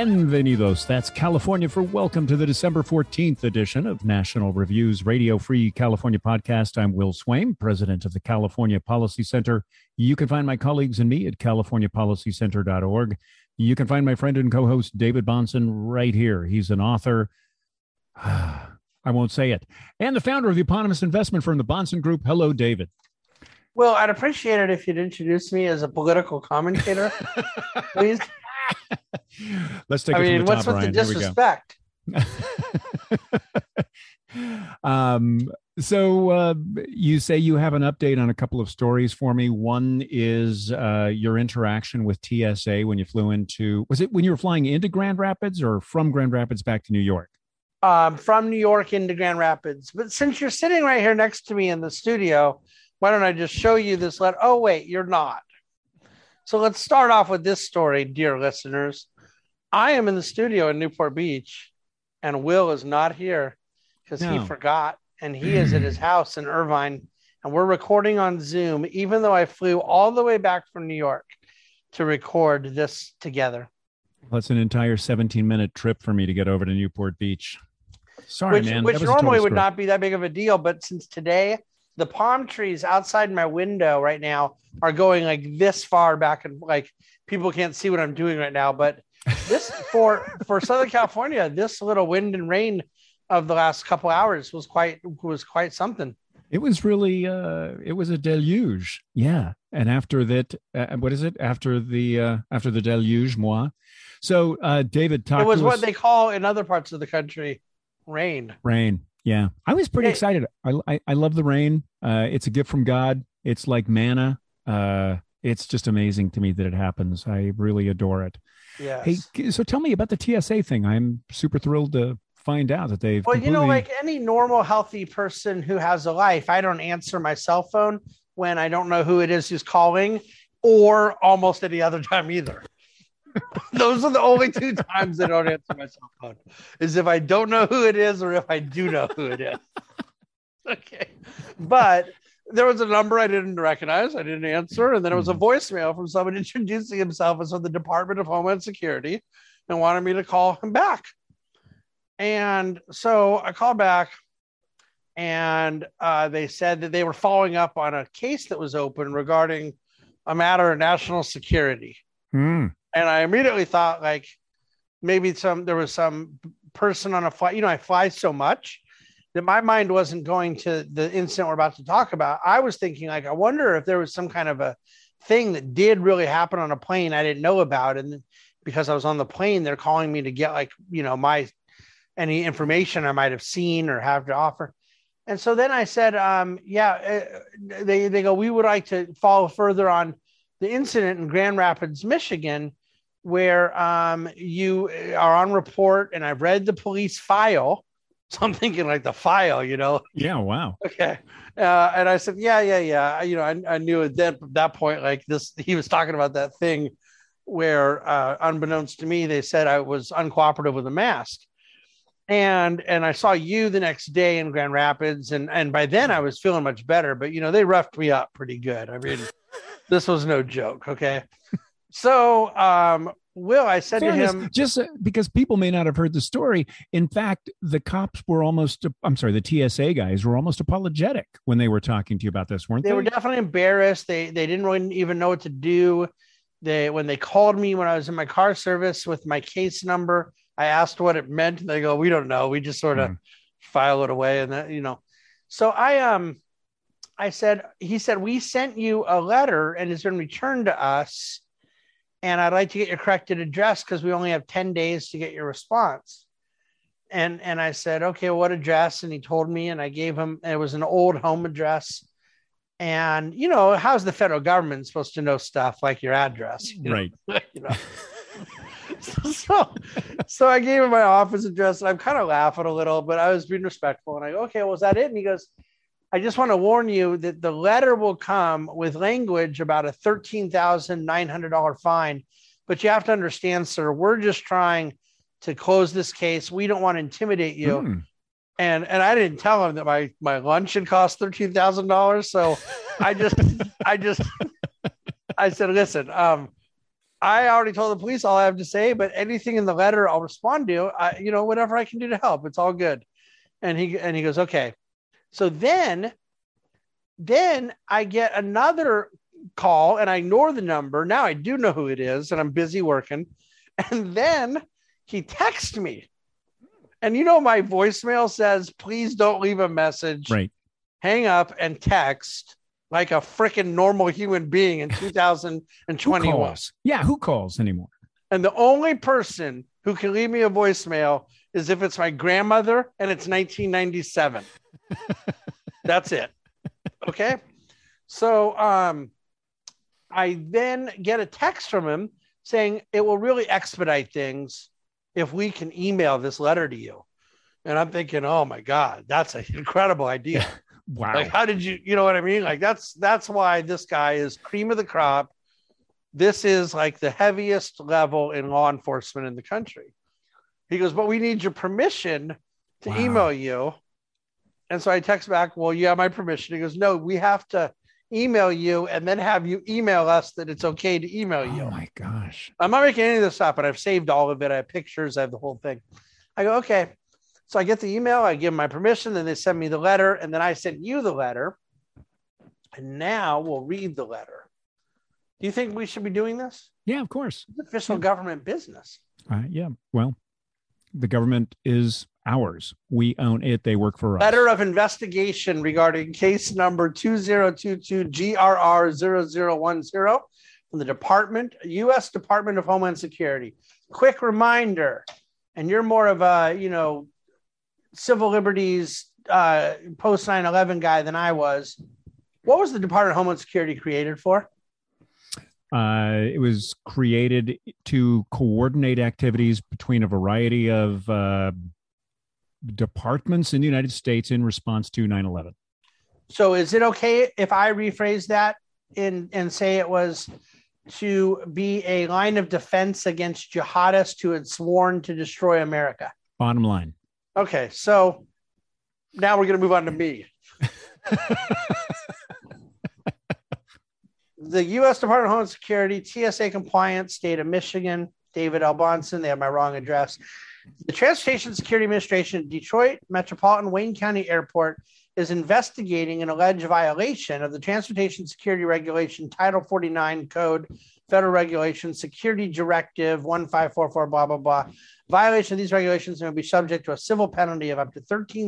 Bienvenidos. That's California for welcome to the December 14th edition of National Review's Radio Free California podcast. I'm Will Swaim, president of the California Policy Center. You can find my colleagues and me at californiapolicycenter.org. You can find my friend and co-host David Bahnsen right here. He's an author. I won't say it. And the founder of the eponymous investment firm, the Bahnsen Group. Hello, David. Well, I'd appreciate it if you'd introduce me as a political commentator, please. Let's take it from the top, what's with Ryan? the disrespect? So you say you have an update on a couple of stories for me. One is your interaction with TSA when you flew into, was it when you were flying into Grand Rapids or from Grand Rapids back to New York? From New York into Grand Rapids. But since you're sitting right here next to me in the studio, why don't I just show you this letter? Oh, wait, you're not. So let's start off with this story, dear listeners. I am in the studio in Newport Beach, and Will is not here because he forgot, and he is at his house in Irvine, and we're recording on Zoom, even though I flew all the way back from New York to record this together. Well, it's an entire 17-minute trip for me to get over to Newport Beach. Sorry, man. Which normally would not be that big of a deal, but since today, the palm trees outside my window right now are going like this far back, and like people can't see what I'm doing right now. But this for Southern California, this little wind and rain of the last couple hours was quite something. It was really it was a deluge. Yeah. And after that, what is it? After the deluge, moi. So David talked. It was what they call in other parts of the country rain. Rain. Yeah. I was pretty excited. I love the rain. It's a gift from God. It's like manna. It's just amazing to me that it happens. I really adore it. Yeah. Hey, so tell me about the TSA thing. I'm super thrilled to find out that they've. Well, like any normal, healthy person who has a life, I don't answer my cell phone when I don't know who it is who's calling, or almost any other time either. Those are the only two times I don't answer my cell phone, is if I don't know who it is or if I do know who it is. Okay. But there was a number I didn't recognize. I didn't answer. And then it was a voicemail from someone introducing himself as from the Department of Homeland Security and wanted me to call him back. And so I called back, and they said that they were following up on a case that was open regarding a matter of national security. And I immediately thought, like, maybe there was some person on a flight. I fly so much that my mind wasn't going to the incident we're about to talk about. I was thinking, like, I wonder if there was some kind of a thing that did really happen on a plane I didn't know about. And because I was on the plane, they're calling me to get, like, any information I might have seen or have to offer. And so then I said, they go, we would like to follow further on the incident in Grand Rapids, Michigan, where you are on report, and I've read the police file. So I'm thinking, like, the file, Yeah, wow. Okay. And I said, yeah. I knew at that point, like, he was talking about that thing where, unbeknownst to me, they said I was uncooperative with a mask. And I saw you the next day in Grand Rapids, and by then I was feeling much better, but they roughed me up pretty good. I mean, this was no joke. Okay. So, Will, I said to him, just because people may not have heard the story. In fact, the cops were the TSA guys were almost apologetic when they were talking to you about this, weren't they? They were definitely embarrassed. They didn't really even know what to do. When they called me when I was in my car service with my case number, I asked what it meant, and they go, we don't know. We just sort of file it away. And that, so he said, we sent you a letter and it's been returned to us. And I'd like to get your corrected address because we only have 10 days to get your response. And I said, okay, what address? And he told me, and I gave him, it was an old home address. And, how's the federal government supposed to know stuff like your address? Right. So I gave him my office address, and I'm kind of laughing a little, but I was being respectful. And I go, okay, well, is that it? And he goes, I just want to warn you that the letter will come with language about a $13,900 fine. But you have to understand, sir, we're just trying to close this case. We don't want to intimidate you. And I didn't tell him that my lunch had cost $13,000. So I said, listen, I already told the police all I have to say, but anything in the letter I'll respond to. Whatever I can do to help, it's all good. And he goes, okay. So then I get another call and I ignore the number. Now I do know who it is and I'm busy working. And then he texts me. And my voicemail says, please don't leave a message. Right. Hang up and text like a freaking normal human being in 2021. Who calls anymore? And the only person who can leave me a voicemail is if it's my grandmother and it's 1997. That's it. Okay. So I then get a text from him saying it will really expedite things if we can email this letter to you. And I'm thinking, oh my God, that's an incredible idea. Wow. Like, how did you know what I mean? Like, that's why this guy is cream of the crop. This is like the heaviest level in law enforcement in the country. He goes, but we need your permission to email you. And so I text back, well, you have my permission. He goes, no, we have to email you and then have you email us that it's okay to email you. Oh my gosh. I'm not making any of this up, but I've saved all of it. I have pictures. I have the whole thing. I go, okay. So I get the email, I give them my permission, then they send me the letter, and then I sent you the letter. And now we'll read the letter. Do you think we should be doing this? Yeah, of course. It's official government business. Yeah. Well, the government is ours. We own it. They work for us. Letter of investigation regarding case number 2022 GRR0010 from the U.S. Department of Homeland Security. Quick reminder, and you're more of a, civil liberties post 9/11 guy than I was. What was the Department of Homeland Security created for? It was created to coordinate activities between a variety of departments in the United States in response to 9/11. So is it okay if I rephrase that and say it was to be a line of defense against jihadists who had sworn to destroy America? Bottom line. Okay, so now we're going to move on to me. The U.S. Department of Homeland Security, TSA compliant, state of Michigan, David L. Bonson. They have my wrong address. The Transportation Security Administration, Detroit Metropolitan Wayne County Airport, is investigating an alleged violation of the Transportation Security Regulation Title 49 Code, Federal Regulation, Security Directive 1544, blah, blah, blah. Violation of these regulations may be subject to a civil penalty of up to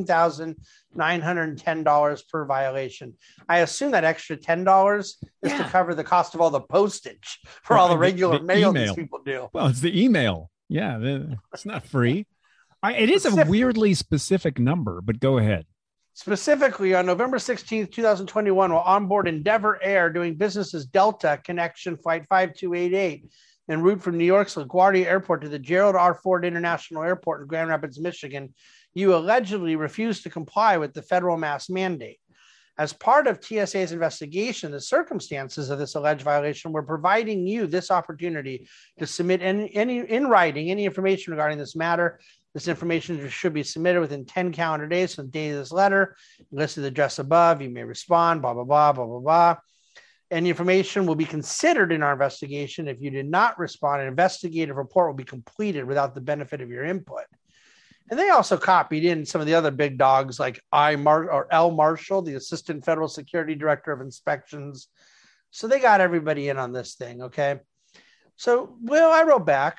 $13,910 per violation. I assume that extra $10 is to cover the cost of all the postage for all the regular mail these people do. Well, it's the email. Yeah, it's not free. It is a weirdly specific number, but go ahead. Specifically, on November 16th, 2021, while on board Endeavor Air doing business as Delta Connection Flight 5288 en route from New York's LaGuardia Airport to the Gerald R. Ford International Airport in Grand Rapids, Michigan, you allegedly refused to comply with the federal mask mandate. As part of TSA's investigation, the circumstances of this alleged violation were providing you this opportunity to submit any in writing any information regarding this matter. This information should be submitted within 10 calendar days from the date of this letter. Listed the address above. You may respond, blah, blah, blah, blah, blah, blah. Any information will be considered in our investigation. If you did not respond, an investigative report will be completed without the benefit of your input. And they also copied in some of the other big dogs like L. Marshall, the Assistant Federal Security Director of Inspections. So they got everybody in on this thing, okay? So, Will, I wrote back.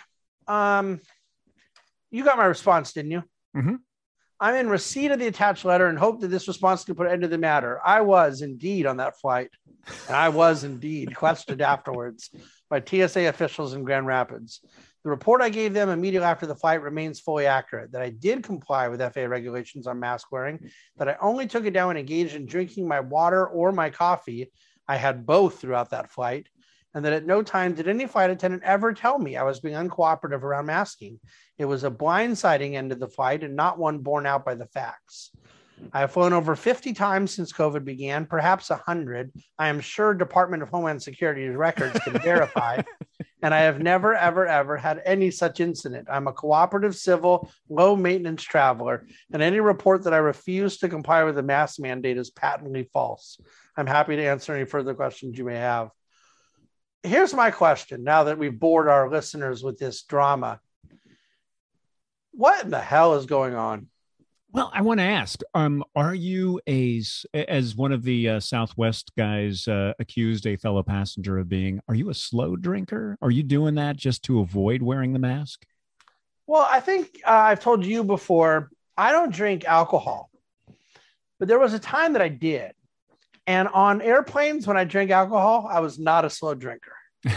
You got my response, didn't you? Mm-hmm. I'm in receipt of the attached letter and hope that this response can put an end to the matter. I was indeed on that flight, and I was indeed questioned afterwards by TSA officials in Grand Rapids. The report I gave them immediately after the flight remains fully accurate, that I did comply with FAA regulations on mask wearing, that I only took it down when engaged in drinking my water or my coffee. I had both throughout that flight, and that at no time did any flight attendant ever tell me I was being uncooperative around masking. It was a blindsiding end of the flight and not one borne out by the facts. I have flown over 50 times since COVID began, perhaps 100. I am sure Department of Homeland Security's records can verify. And I have never, ever, ever had any such incident. I'm a cooperative, civil, low-maintenance traveler, and any report that I refuse to comply with the mask mandate is patently false. I'm happy to answer any further questions you may have. here's my question. Now that we've bored our listeners with this drama, what in the hell is going on? Well, I want to ask, are you as one of the Southwest guys accused a fellow passenger of being, are you a slow drinker? Are you doing that just to avoid wearing the mask? Well, I think I've told you before, I don't drink alcohol, but there was a time that I did. And on airplanes, when I drank alcohol, I was not a slow drinker.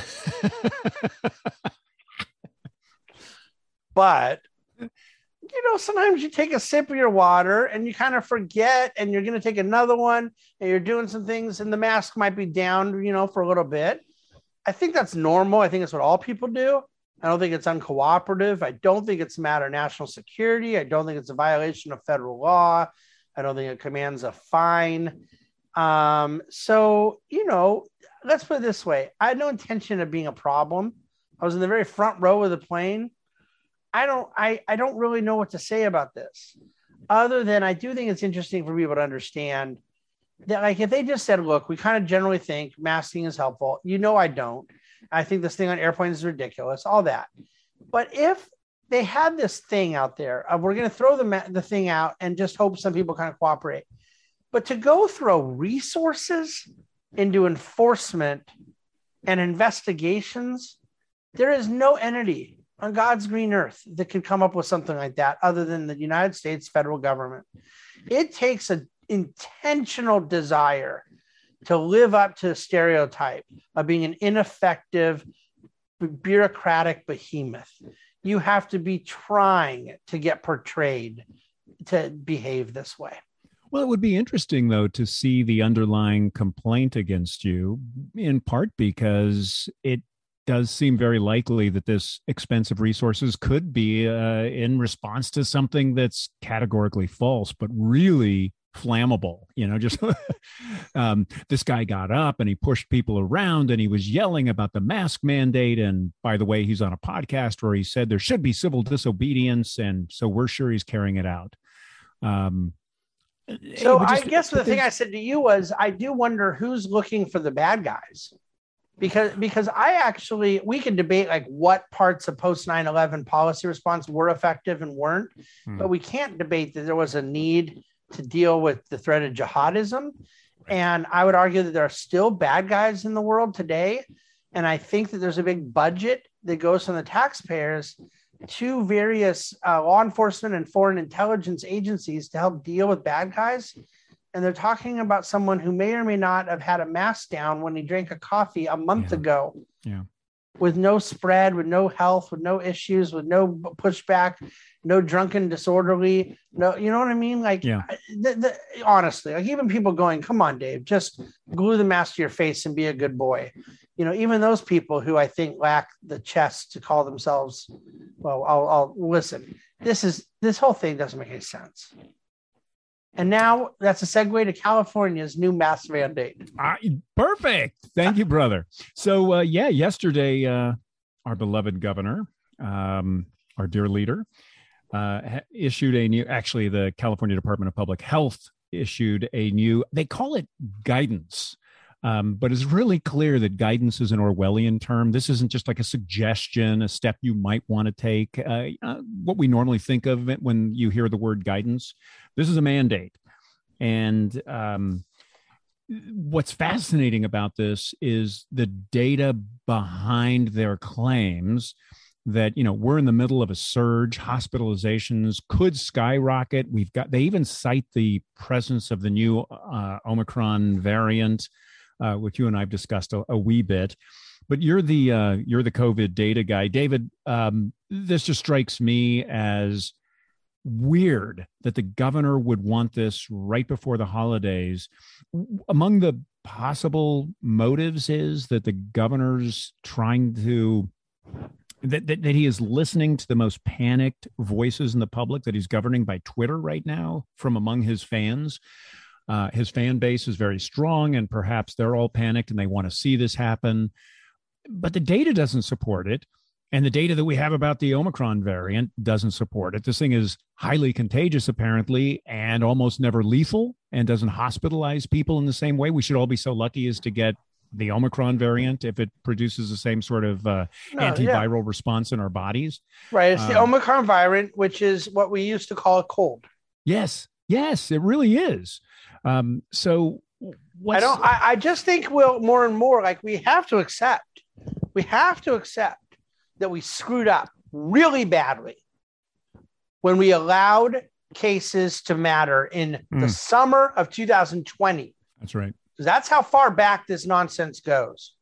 But sometimes you take a sip of your water and you kind of forget, and you're going to take another one, and you're doing some things, and the mask might be down, for a little bit. I think that's normal. I think it's what all people do. I don't think it's uncooperative. I don't think it's a matter of national security. I don't think it's a violation of federal law. I don't think it commands a fine. So, let's put it this way. I had no intention of being a problem. I was in the very front row of the plane. I don't really know what to say about this, other than I do think it's interesting for people to understand that, like, if they just said, look, we kind of generally think masking is helpful. I don't. I think this thing on airplanes is ridiculous, all that. But if they had this thing out there, we're going to throw the thing out and just hope some people kind of cooperate. But to go throw resources into enforcement and investigations, there is no entity on God's green earth that could come up with something like that other than the United States federal government. It takes an intentional desire to live up to the stereotype of being an ineffective, bureaucratic behemoth. You have to be trying to get portrayed to behave this way. Well, it would be interesting, though, to see the underlying complaint against you, in part because it does seem very likely that this expensive resources could be in response to something that's categorically false, but really flammable. This guy got up and he pushed people around and he was yelling about the mask mandate. And by the way, he's on a podcast where he said there should be civil disobedience. And so we're sure he's carrying it out. So I guess the thing I said to you was, I do wonder who's looking for the bad guys. Because we can debate like what parts of post 9/11 policy response were effective and weren't, but we can't debate that there was a need to deal with the threat of jihadism. And I would argue that there are still bad guys in the world today. And I think that there's a big budget that goes from the taxpayers to various law enforcement and foreign intelligence agencies to help deal with bad guys. And they're talking about someone who may or may not have had a mask down when he drank a coffee a month ago. Yeah. With no spread, with no health, with no issues, with no pushback, no drunken disorderly. No, you know what I mean? Like, honestly, like even people going, come on, Dave, just glue the mask to your face and be a good boy. Even those people who I think lack the chest to call themselves, well, I'll listen. This whole thing doesn't make any sense. And now that's a segue to California's new mask mandate. Perfect. Thank you, brother. So, yesterday, our beloved governor, our dear leader, issued the California Department of Public Health issued a new, they call it guidance. But it's really clear that guidance is an Orwellian term. This isn't just like a suggestion, a step you might want to take. What we normally think of it when you hear the word guidance. This is a mandate. And what's fascinating about this is the data behind their claims that, we're in the middle of a surge. Hospitalizations could skyrocket. They even cite the presence of the new Omicron variant, which you and I've discussed a wee bit, but you're the COVID data guy, David. This just strikes me as weird that the governor would want this right before the holidays. Among the possible motives is that the governor's trying to that he is listening to the most panicked voices in the public, that he's governing by Twitter right now from among his fans. His fan base is very strong, and perhaps they're all panicked and they want to see this happen. But the data doesn't support it. And the data that we have about the Omicron variant doesn't support it. This thing is highly contagious, apparently, and almost never lethal, and doesn't hospitalize people in the same way. We should all be so lucky as to get the Omicron variant, if it produces the same sort of antiviral response in our bodies. Right. It's the Omicron variant, which is what we used to call a cold. Yes. Yes, it really is. So I just think we'll more and more like we have to accept that we screwed up really badly when we allowed cases to matter in the summer of 2020. That's right. Because that's how far back this nonsense goes.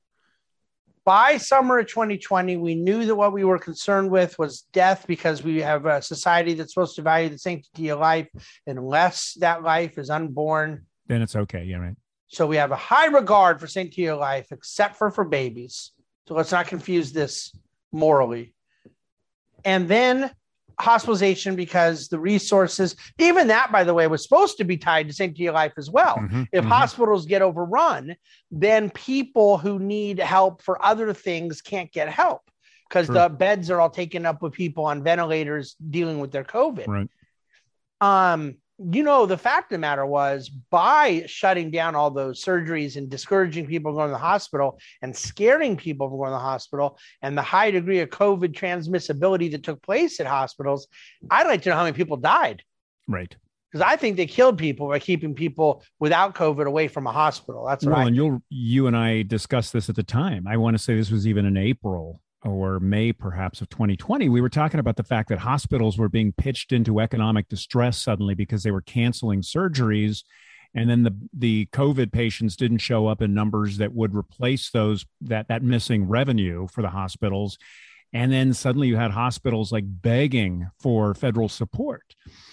By summer of 2020, we knew that what we were concerned with was death, because we have a society that's supposed to value the sanctity of life unless that life is unborn. Then it's okay. Yeah, right. So we have a high regard for sanctity of life, except for babies. So let's not confuse this morally. And then hospitalization, because the resources, even that, by the way, was supposed to be tied to sanctity of life as well. If hospitals get overrun, then people who need help for other things can't get help because the beds are all taken up with people on ventilators dealing with their COVID. Right. The fact of the matter was, by shutting down all those surgeries and discouraging people from going to the hospital and scaring people from going to the hospital, and the high degree of COVID transmissibility that took place at hospitals, I'd like to know how many people died. Right. Because I think they killed people by keeping people without COVID away from a hospital. That's right. And you and I discussed this at the time. I want to say this was even in April or May, perhaps, of 2020, we were talking about the fact that hospitals were being pitched into economic distress suddenly because they were canceling surgeries. And then the COVID patients didn't show up in numbers that would replace that missing revenue for the hospitals. And then suddenly you had hospitals like begging for federal support.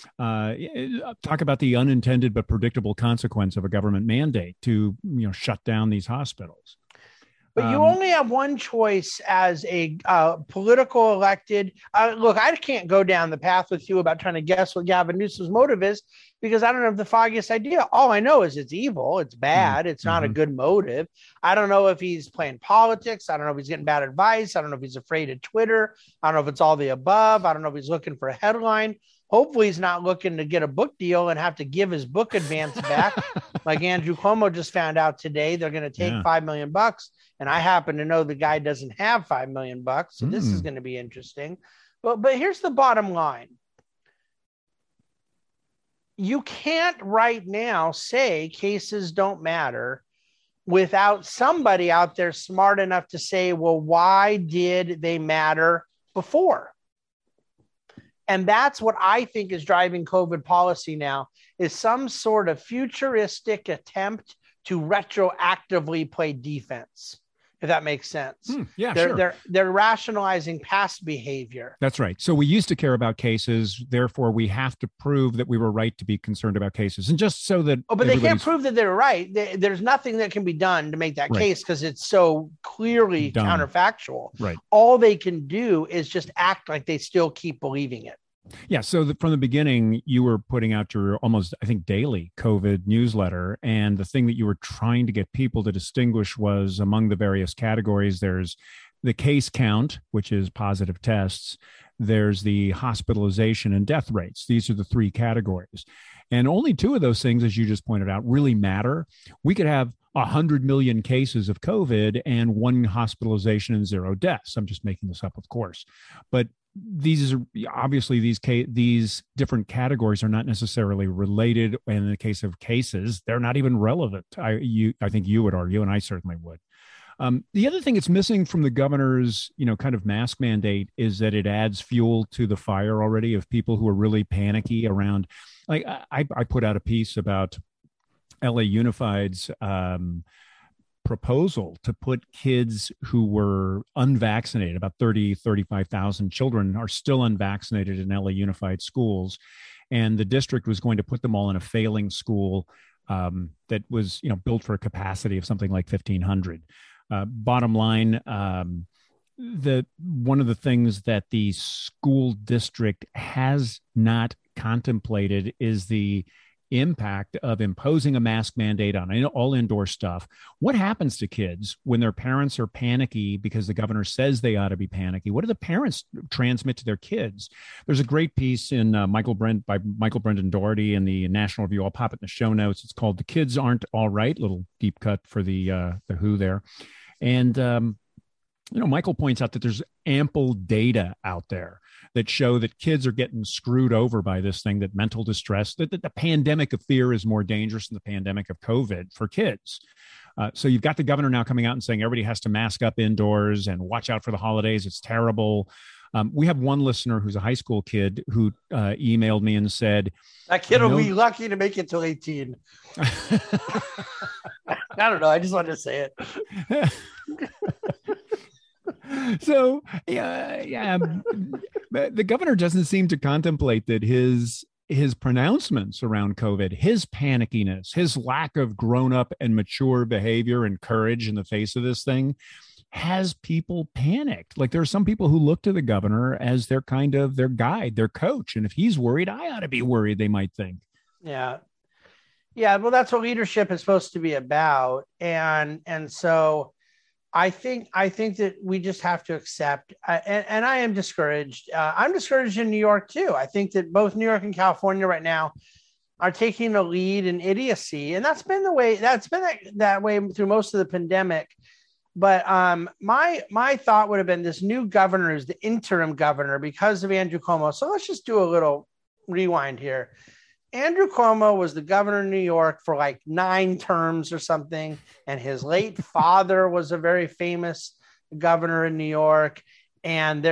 Talk about the unintended but predictable consequence of a government mandate to shut down these hospitals. But you only have one choice as a political elected. Look, I can't go down the path with you about trying to guess what Gavin Newsom's motive is, because I don't have the foggiest idea. All I know is it's evil. It's bad. It's not a good motive. I don't know if he's playing politics. I don't know if he's getting bad advice. I don't know if he's afraid of Twitter. I don't know if it's all the above. I don't know if he's looking for a headline. Hopefully he's not looking to get a book deal and have to give his book advance back. Like Andrew Cuomo just found out today, they're going to take $5 million. And I happen to know the guy doesn't have $5 million. So this is going to be interesting. But here's the bottom line. You can't right now say cases don't matter without somebody out there smart enough to say, well, why did they matter before? And that's what I think is driving COVID policy now, is some sort of futuristic attempt to retroactively play defense, if that makes sense. They're rationalizing past behavior. That's right. So we used to care about cases. Therefore, we have to prove that we were right to be concerned about cases. And just so that... but they can't prove that they're right. There's nothing that can be done to make that case because it's so clearly counterfactual. Right. All they can do is just act like they still keep believing it. Yeah. So from the beginning, you were putting out your almost, I think, daily COVID newsletter. And the thing that you were trying to get people to distinguish was, among the various categories, there's the case count, which is positive tests. There's the hospitalization and death rates. These are the three categories. And only two of those things, as you just pointed out, really matter. We could have 100 million cases of COVID and one hospitalization and zero deaths. I'm just making this up, of course. But these are obviously these different categories are not necessarily related. And in the case of cases, they're not even relevant. I think you would argue, and I certainly would. The other thing that's missing from the governor's, kind of mask mandate is that it adds fuel to the fire already of people who are really panicky around. Like I put out a piece about LA Unified's proposal to put kids who were unvaccinated, about 35,000 children are still unvaccinated in LA Unified schools. And the district was going to put them all in a failing school that was, built for a capacity of something like 1,500. Bottom line, one of the things that the school district has not contemplated is the impact of imposing a mask mandate on all indoor stuff. What happens to kids when their parents are panicky because the governor says they ought to be panicky? What do the parents transmit to their kids? There's a great piece in by Michael Brendan Doherty in the National Review. I'll pop it in the show notes. It's called "The Kids Aren't All Right." Little deep cut for the Who there, and Michael points out that there's ample data out there that show that kids are getting screwed over by this thing, that mental distress, that the pandemic of fear is more dangerous than the pandemic of COVID for kids. So you've got the governor now coming out and saying everybody has to mask up indoors and watch out for the holidays. It's terrible. We have one listener who's a high school kid who emailed me and said, that kid will be lucky to make it till 18. I don't know. I just wanted to say it. So, the governor doesn't seem to contemplate that his pronouncements around COVID, his panickiness, his lack of grown-up and mature behavior and courage in the face of this thing has people panicked. Like, there are some people who look to the governor as their guide, their coach. And if he's worried, I ought to be worried, they might think. Yeah. Yeah. Well, that's what leadership is supposed to be about. And so I think that we just have to accept, and I am discouraged. I'm discouraged in New York too. I think that both New York and California right now are taking the lead in idiocy, and that's been that way through most of the pandemic. But my thought would have been this new governor is the interim governor because of Andrew Cuomo. So let's just do a little rewind here. Andrew Cuomo was the governor of New York for like 9 terms or something. And his late father was a very famous governor in New York. And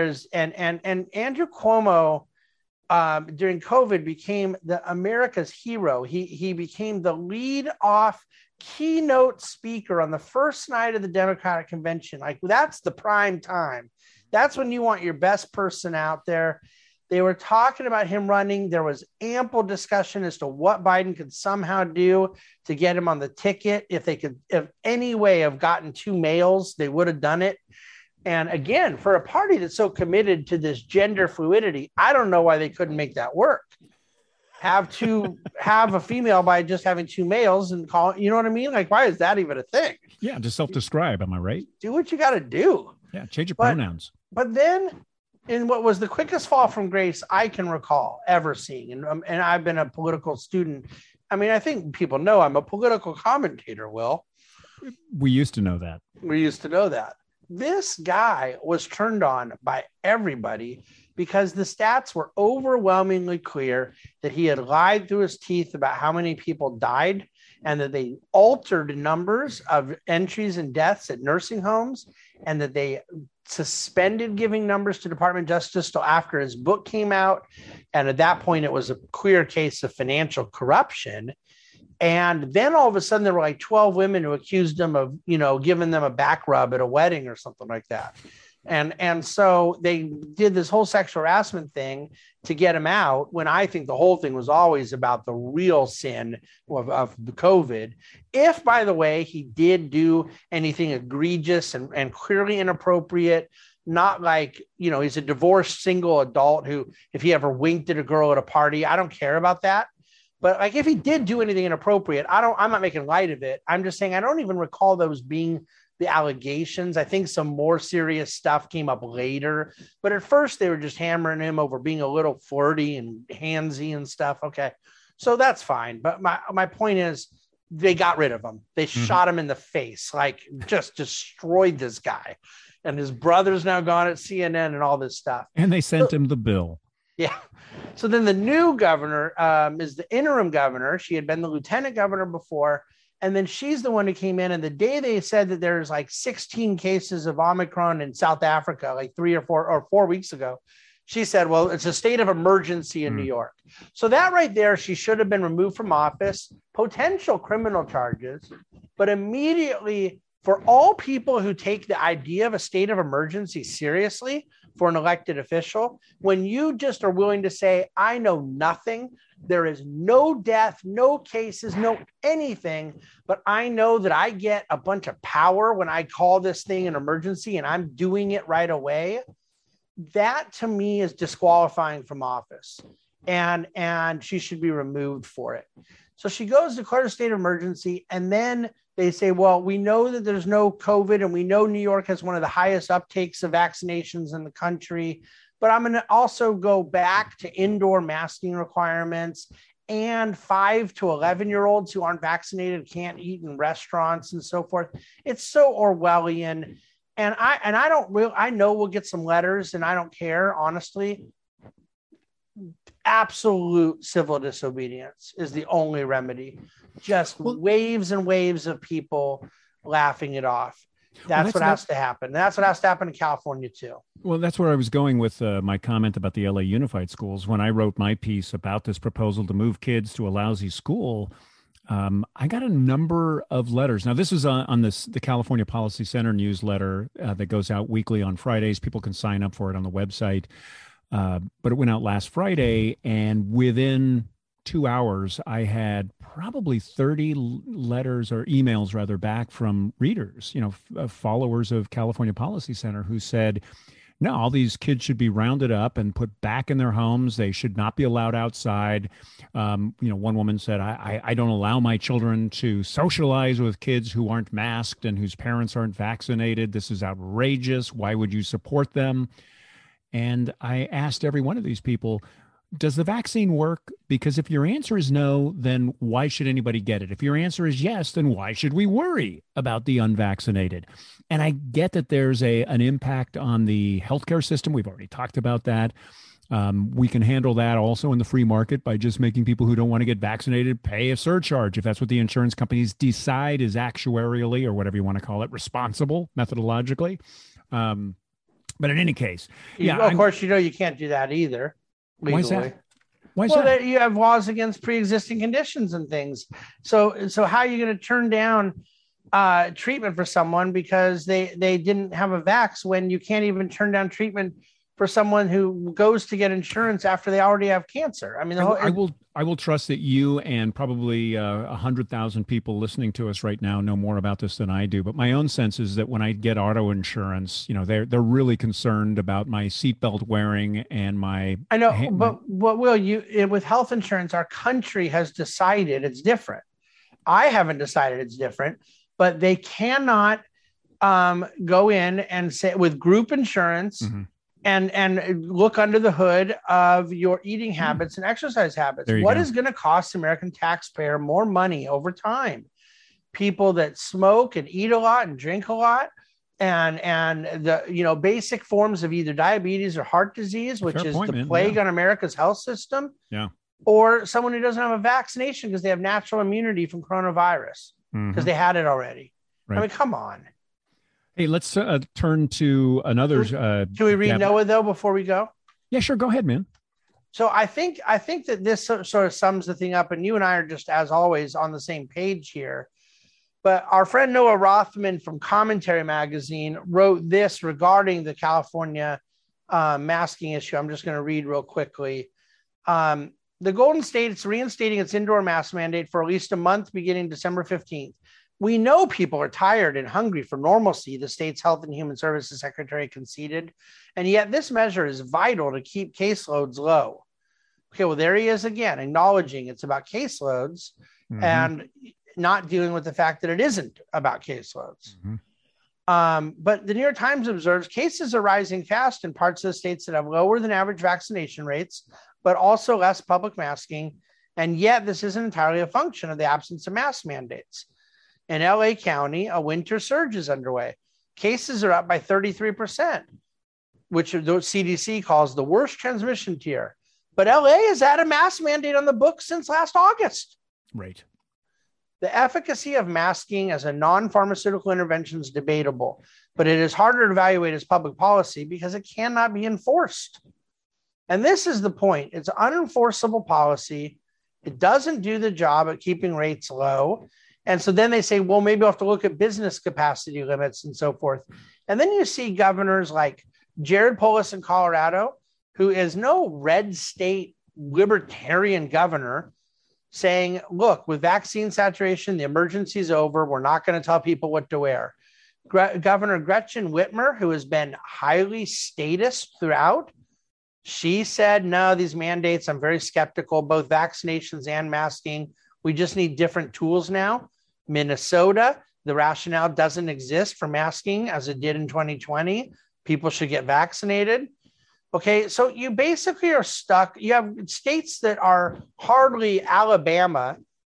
Andrew Cuomo during COVID became America's hero. He became the lead off keynote speaker on the first night of the Democratic convention. Like, that's the prime time. That's when you want your best person out there. They were talking about him running. There was ample discussion as to what Biden could somehow do to get him on the ticket. If any way have gotten 2 males, they would have done it. And again, for a party that's so committed to this gender fluidity, I don't know why they couldn't make that work. Have a female by just having 2 males and call, you know what I mean? Like, why is that even a thing? Yeah, just self-describe. Am I right? Do what you got to do. Yeah, change your pronouns. But then, in what was the quickest fall from grace I can recall ever seeing, and I've been a political student. I mean, I think people know I'm a political commentator, Will. We used to know that. This guy was turned on by everybody because the stats were overwhelmingly clear that he had lied through his teeth about how many people died and that they altered numbers of entries and deaths at nursing homes and that they suspended giving numbers to Department of Justice till after his book came out. And at that point, it was a clear case of financial corruption. And then all of a sudden, there were like 12 women who accused him of, giving them a back rub at a wedding or something like that. And so they did this whole sexual harassment thing to get him out, when I think the whole thing was always about the real sin of the COVID. If, by the way, he did do anything egregious and clearly inappropriate, not like, he's a divorced single adult who, if he ever winked at a girl at a party, I don't care about that. But like, if he did do anything inappropriate, I'm not making light of it. I'm just saying, I don't even recall those being the allegations. I think some more serious stuff came up later, but at first they were just hammering him over being a little flirty and handsy and stuff. Okay. So that's fine. But my point is, they got rid of him. They shot him in the face, like just destroyed this guy. And his brother's now gone at CNN and all this stuff. And they sent him the bill. Yeah. So then the new governor is the interim governor. She had been the lieutenant governor before. And then she's the one who came in. And the day they said that there's like 16 cases of Omicron in South Africa, like 3 or 4 weeks ago, she said, well, it's a state of emergency in New York. So that right there, she should have been removed from office, potential criminal charges, but immediately, for all people who take the idea of a state of emergency seriously for an elected official, when you just are willing to say, I know nothing, there is no death, no cases, no anything, but I know that I get a bunch of power when I call this thing an emergency and I'm doing it right away, that to me is disqualifying from office, and she should be removed for it. So she goes to declare a state of emergency, and then they say, well, we know that there's no COVID, and we know New York has one of the highest uptakes of vaccinations in the country, but I'm going to also go back to indoor masking requirements, and 5 to 11-year-olds who aren't vaccinated can't eat in restaurants and so forth. It's so Orwellian. And I know we'll get some letters, and I don't care, honestly. Absolute civil disobedience is the only remedy. Just waves and waves of people laughing it off. That's what has to happen. That's what has to happen in California too. Well, that's where I was going with my comment about the LA Unified Schools. When I wrote my piece about this proposal to move kids to a lousy school, I got a number of letters. Now, this is on the California Policy Center newsletter that goes out weekly on Fridays. People can sign up for it on the website. But it went out last Friday, and within 2 hours, I had probably 30 letters or emails rather back from readers, followers of California Policy Center who said, no, all these kids should be rounded up and put back in their homes. They should not be allowed outside. One woman said, I don't allow my children to socialize with kids who aren't masked and whose parents aren't vaccinated. This is outrageous. Why would you support them? And I asked every one of these people, does the vaccine work? Because if your answer is no, then why should anybody get it? If your answer is yes, then why should we worry about the unvaccinated? And I get that there's an impact on the healthcare system. We've already talked about that. We can handle that also in the free market by just making people who don't want to get vaccinated pay a surcharge if that's what the insurance companies decide is actuarially, or whatever you want to call it, responsible methodologically. But in any case, of course, you can't do that either. Legally. Why is that? Why is that? You have laws against pre-existing conditions and things. So how are you going to turn down treatment for someone because they didn't have a vax, when you can't even turn down treatment for someone who goes to get insurance after they already have cancer? I mean, I will trust that you and probably 100,000 people listening to us right now know more about this than I do. But my own sense is that when I get auto insurance, they're really concerned about my seatbelt wearing and my. I know, but with health insurance, our country has decided it's different. I haven't decided it's different, but they cannot go in and say with group insurance. Mm-hmm. And look under the hood of your eating habits and exercise habits. What is going to cost the American taxpayer more money over time? People that smoke and eat a lot and drink a lot, and the basic forms of either diabetes or heart disease, which is the plague on America's health system. Yeah. Or someone who doesn't have a vaccination because they have natural immunity from coronavirus because they had it already. Right. I mean, come on. Hey, let's turn to another. Can we read Noah, though, before we go? Yeah, sure. Go ahead, man. So I think that this sort of sums the thing up, and you and I are just, as always, on the same page here. But our friend Noah Rothman from Commentary Magazine wrote this regarding the California masking issue. I'm just going to read real quickly. The Golden State is reinstating its indoor mask mandate for at least a month beginning December 15th. We know people are tired and hungry for normalcy, the state's Health and Human Services Secretary conceded, and yet this measure is vital to keep caseloads low. Okay, well, there he is again, acknowledging it's about caseloads and not dealing with the fact that it isn't about caseloads. But the New York Times observes cases are rising fast in parts of the states that have lower than average vaccination rates, but also less public masking, and yet this isn't entirely a function of the absence of mask mandates. In LA County, a winter surge is underway. Cases are up by 33%, which the CDC calls the worst transmission tier. But LA has had a mask mandate on the books since last August. Right. The efficacy of masking as a non-pharmaceutical intervention is debatable, but it is harder to evaluate as public policy because it cannot be enforced. And this is the point. It's unenforceable policy. It doesn't do the job at keeping rates low. And so then they say, well, maybe we'll have to look at business capacity limits and so forth. And then you see governors like Jared Polis in Colorado, who is no red state libertarian governor, saying, look, with vaccine saturation, the emergency is over. We're not going to tell people what to wear. Governor Gretchen Whitmer, who has been highly statist throughout, she said, no, these mandates, I'm very skeptical, both vaccinations and masking We just need different tools now. Minnesota, the rationale doesn't exist for masking as it did in 2020. People should get vaccinated. Okay, so you basically are stuck. You have states that are hardly Alabama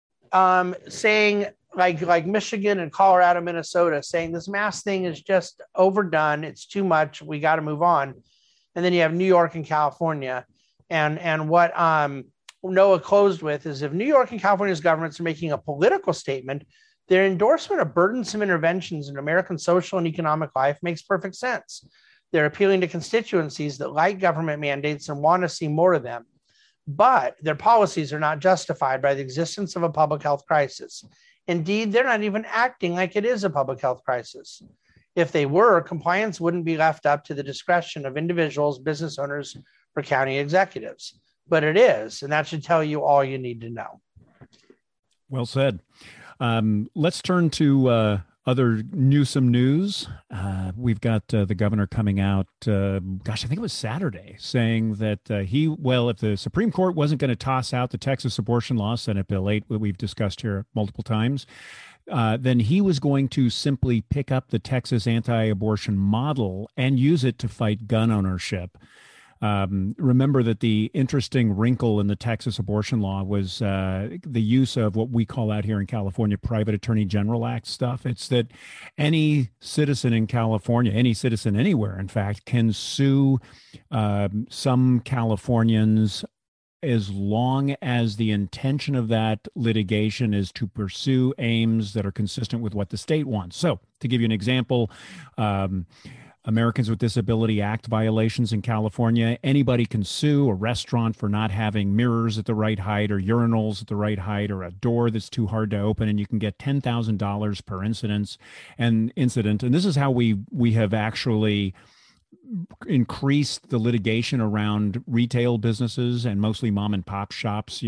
saying, like Michigan and Colorado, Minnesota, saying this mask thing is just overdone. It's too much. We got to move on. And then you have New York and California. And what Noah closed with is, if New York and California's governments are making a political statement, their endorsement of burdensome interventions in American social and economic life makes perfect sense. They're appealing to constituencies that like government mandates and want to see more of them. But their policies are not justified by the existence of a public health crisis. Indeed, they're not even acting like it is a public health crisis. If they were, compliance wouldn't be left up to the discretion of individuals, business owners, or county executives. But it is, and that should tell you all you need to know. Well said. Let's turn to other Newsom news. We've got the governor coming out, I think it was Saturday, saying that if the Supreme Court wasn't going to toss out the Texas abortion law, Senate Bill 8, that we've discussed here multiple times, then he was going to simply pick up the Texas anti-abortion model and use it to fight gun ownership. Remember that the interesting wrinkle in the Texas abortion law was the use of what we call out here in California Private Attorney General Act stuff. It's that any citizen in California, any citizen anywhere, in fact, can sue some Californians as long as the intention of that litigation is to pursue aims that are consistent with what the state wants. So, to give you an example, Americans with Disability Act violations in California, anybody can sue a restaurant for not having mirrors at the right height, or urinals at the right height, or a door that's too hard to open, and you can get $10,000 per incident. And this is how we have actually increased the litigation around retail businesses and mostly mom and pop shops,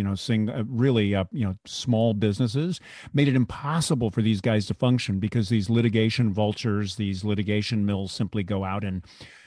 small businesses, made it impossible for these guys to function because these litigation vultures, these litigation mills simply go out and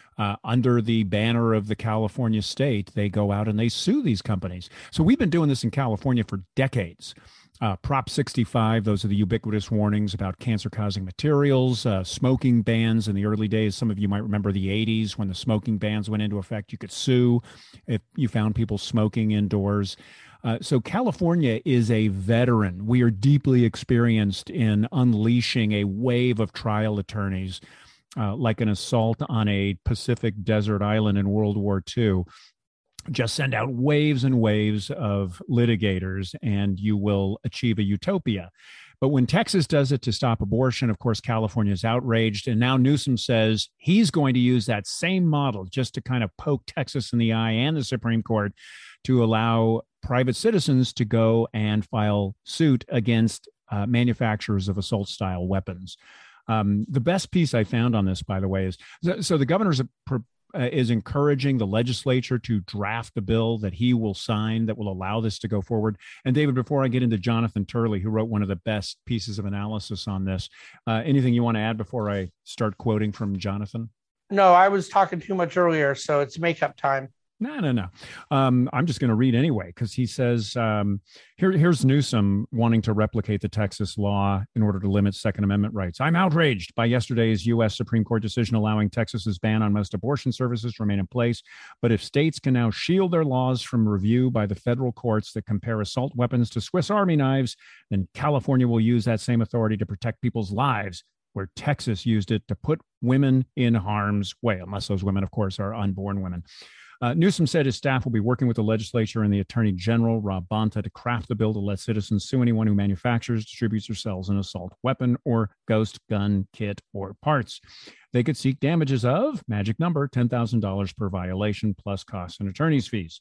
under the banner of the California state, they go out and they sue these companies. So we've been doing this in California for decades. Prop 65, those are the ubiquitous warnings about cancer-causing materials, smoking bans in the early days. Some of you might remember the 80s when the smoking bans went into effect. You could sue if you found people smoking indoors. So California is a veteran. We are deeply experienced in unleashing a wave of trial attorneys, like an assault on a Pacific desert island in World War II. Just send out waves and waves of litigators and you will achieve a utopia. But when Texas does it to stop abortion, of course, California is outraged. And now Newsom says he's going to use that same model just to kind of poke Texas in the eye and the Supreme Court to allow private citizens to go and file suit against manufacturers of assault-style weapons. The best piece I found on this, by the way, is so the governor's is encouraging the legislature to draft a bill that he will sign that will allow this to go forward. And David, before I get into Jonathan Turley, who wrote one of the best pieces of analysis on this, anything you want to add before I start quoting from Jonathan? No, I was talking too much earlier, so it's makeup time. No. I'm just going to read anyway, because he says, here's Newsom wanting to replicate the Texas law in order to limit Second Amendment rights. I'm outraged by yesterday's U.S. Supreme Court decision allowing Texas's ban on most abortion services to remain in place. But if states can now shield their laws from review by the federal courts that compare assault weapons to Swiss Army knives, then California will use that same authority to protect people's lives, where Texas used it to put women in harm's way, unless those women, of course, are unborn women. Newsom said his staff will be working with the legislature and the Attorney General, Rob Bonta, to craft the bill to let citizens sue anyone who manufactures, distributes, or sells an assault weapon or ghost gun kit or parts. They could seek damages of, magic number, $10,000 per violation, plus costs and attorney's fees.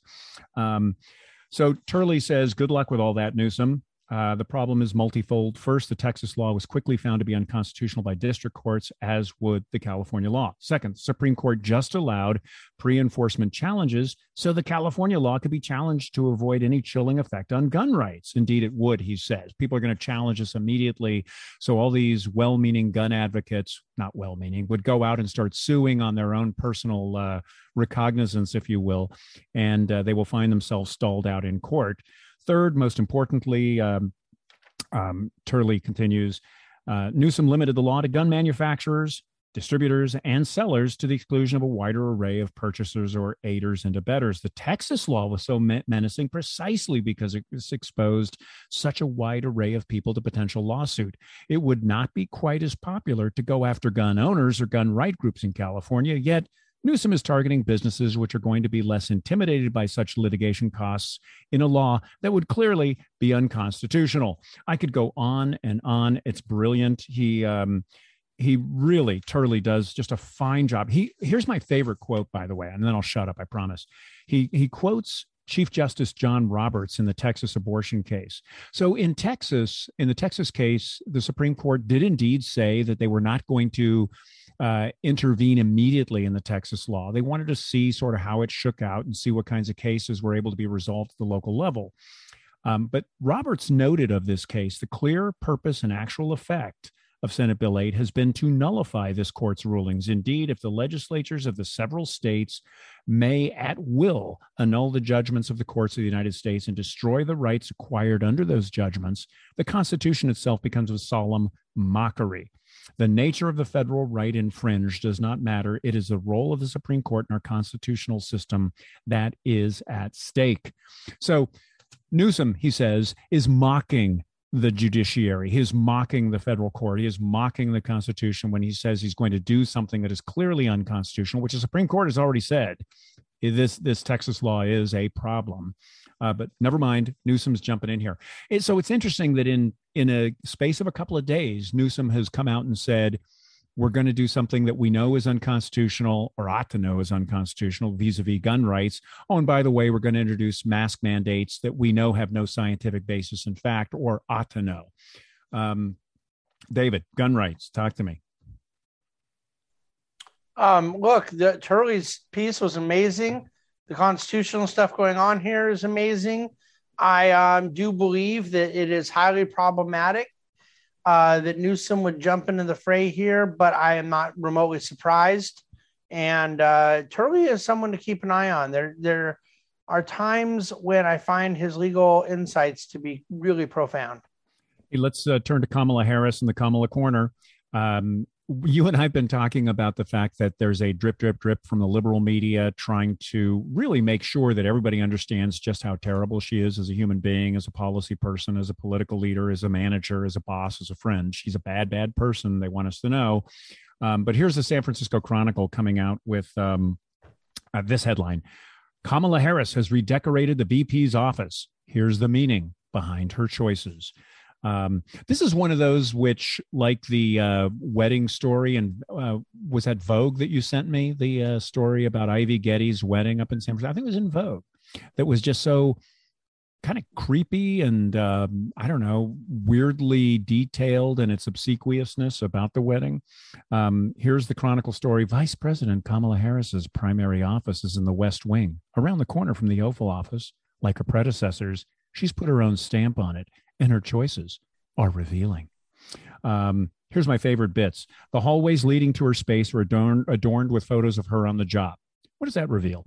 So Turley says, good luck with all that, Newsom. The problem is multifold. First, the Texas law was quickly found to be unconstitutional by district courts, as would the California law. Second, the Supreme Court just allowed pre-enforcement challenges so the California law could be challenged to avoid any chilling effect on gun rights. Indeed, it would, he says. People are going to challenge us immediately. So all these well-meaning gun advocates, not well-meaning, would go out and start suing on their own personal recognizance, if you will, and they will find themselves stalled out in court. Third, most importantly, Turley continues, Newsom limited the law to gun manufacturers, distributors, and sellers to the exclusion of a wider array of purchasers or aiders and abettors. The Texas law was so menacing precisely because it exposed such a wide array of people to potential lawsuit. It would not be quite as popular to go after gun owners or gun right groups in California, yet Newsom is targeting businesses which are going to be less intimidated by such litigation costs in a law that would clearly be unconstitutional. I could go on and on. It's brilliant. He really, Turley does just a fine job. Here's my favorite quote, by the way, and then I'll shut up, I promise. He quotes Chief Justice John Roberts in the Texas abortion case. So in the Texas case, the Supreme Court did indeed say that they were not going to intervene immediately in the Texas law. They wanted to see sort of how it shook out and see what kinds of cases were able to be resolved at the local level. But Roberts noted of this case, the clear purpose and actual effect of Senate Bill 8 has been to nullify this court's rulings. Indeed, if the legislatures of the several states may at will annul the judgments of the courts of the United States and destroy the rights acquired under those judgments, the Constitution itself becomes a solemn mockery. The nature of the federal right infringed does not matter. It is the role of the Supreme Court in our constitutional system that is at stake. So Newsom, he says, is mocking the judiciary. He is mocking the federal court. He is mocking the Constitution when he says he's going to do something that is clearly unconstitutional, which the Supreme Court has already said. This Texas law is a problem. But never mind, Newsom's jumping in here. So it's interesting that in a space of a couple of days, Newsom has come out and said, we're going to do something that we know is unconstitutional or ought to know is unconstitutional vis-a-vis gun rights. Oh, and by the way, we're going to introduce mask mandates that we know have no scientific basis in fact or ought to know. David, gun rights, talk to me. Look, Turley's piece was amazing. The constitutional stuff going on here is amazing. I do believe that it is highly problematic that Newsom would jump into the fray here, but I am not remotely surprised. And Turley is someone to keep an eye on. There are times when I find his legal insights to be really profound. Hey, let's turn to Kamala Harris in the Kamala Corner. You and I have been talking about the fact that there's a drip, drip, drip from the liberal media trying to really make sure that everybody understands just how terrible she is as a human being, as a policy person, as a political leader, as a manager, as a boss, as a friend. She's a bad, bad person. They want us to know. But here's the San Francisco Chronicle coming out with this headline. Kamala Harris has redecorated the VP's office. Here's the meaning behind her choices. This is one of those which, like the wedding story, and was that Vogue that you sent me, the story about Ivy Getty's wedding up in San Francisco? I think it was in Vogue. That was just so kind of creepy and, I don't know, weirdly detailed in its obsequiousness about the wedding. Here's the Chronicle story. Vice President Kamala Harris's primary office is in the West Wing, around the corner from the Oval Office. Like her predecessors, she's put her own stamp on it, and her choices are revealing. Here's my favorite bits. The hallways leading to her space are adorned with photos of her on the job. What does that reveal?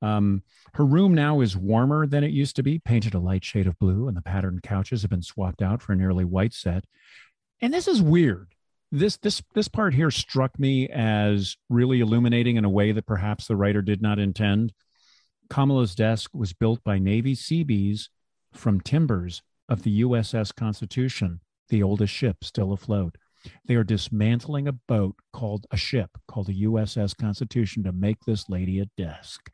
Her room now is warmer than it used to be, painted a light shade of blue, and the patterned couches have been swapped out for a nearly white set. And this is weird. This part here struck me as really illuminating in a way that perhaps the writer did not intend. Kamala's desk was built by Navy Seabees from timbers of the USS Constitution, the oldest ship still afloat. They are dismantling a ship called the USS Constitution to make this lady a desk.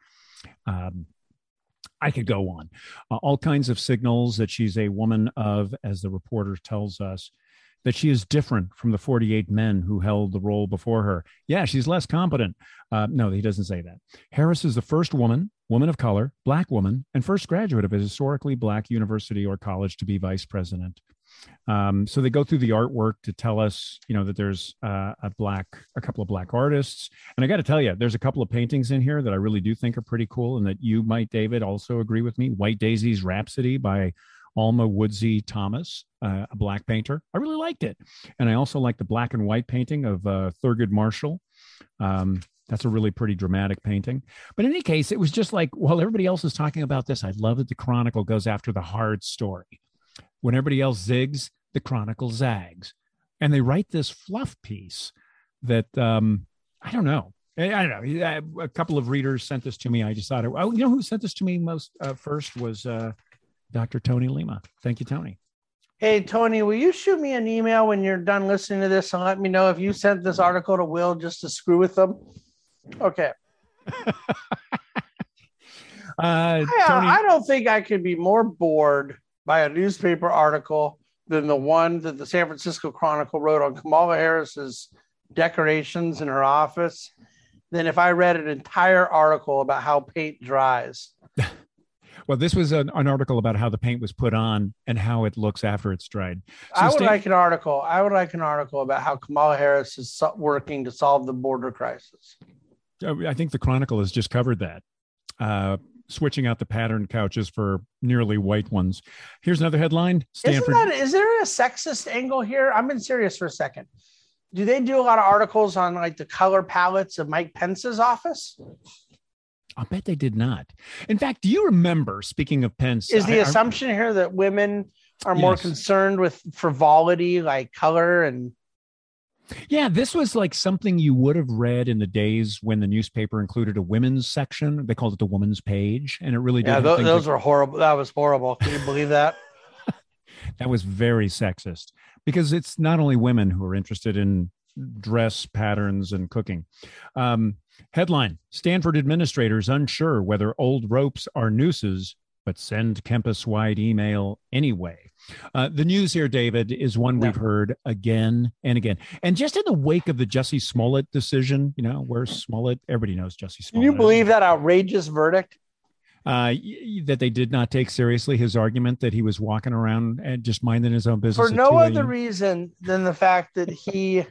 I could go on. All kinds of signals that she's a woman of, as the reporter tells us, that she is different from the 48 men who held the role before her. Yeah, she's less competent. No, he doesn't say that. Harris is the first woman of color, Black woman, and first graduate of a historically Black university or college to be vice president. So they go through the artwork to tell us, that there's a couple of Black artists. And I got to tell you, there's a couple of paintings in here that I really do think are pretty cool and that you might, David, also agree with me. White Daisy's Rhapsody by Alma Woodsey Thomas, a Black painter. I really liked it. And I also like the black and white painting of Thurgood Marshall. That's a really pretty dramatic painting. But in any case, it was just like, while everybody else is talking about this, I love that the Chronicle goes after the hard story. When everybody else zigs, the Chronicle zags. And they write this fluff piece that, I don't know. I don't know. A couple of readers sent this to me. I decided, oh, you know who sent this to me first was Dr. Tony Lima. Thank you, Tony. Hey, Tony, will you shoot me an email when you're done listening to this and let me know if you sent this article to Will just to screw with them? Okay. Tony, I don't think I could be more bored by a newspaper article than the one that the San Francisco Chronicle wrote on Kamala Harris's decorations in her office than if I read an entire article about how paint dries. Well, this was an article about how the paint was put on and how it looks after it's dried. So I would like an article about how Kamala Harris is working to solve the border crisis. I think the Chronicle has just covered that. Switching out the patterned couches for nearly white ones. Here's another headline. Stanford. Is there a sexist angle here? I'm being serious for a second. Do they do a lot of articles on like the color palettes of Mike Pence's office? I'll bet they did not. In fact, do you remember, speaking of Pence, is the assumption here that women are more concerned with frivolity, like color and... Yeah, this was like something you would have read in the days when the newspaper included a women's section. They called it the woman's page, and it really did. Yeah, those were horrible. That was horrible. Can you believe that? That was very sexist because it's not only women who are interested in dress patterns and cooking. Headline: Stanford administrators unsure whether old ropes are nooses, but send campus-wide email anyway. The news here, David, is one we've heard again and again. And just in the wake of the Jussie Smollett decision, where's Smollett? Everybody knows Jussie Smollett. Can you believe that outrageous verdict? That they did not take seriously his argument that he was walking around and just minding his own business. For no other reason than the fact that he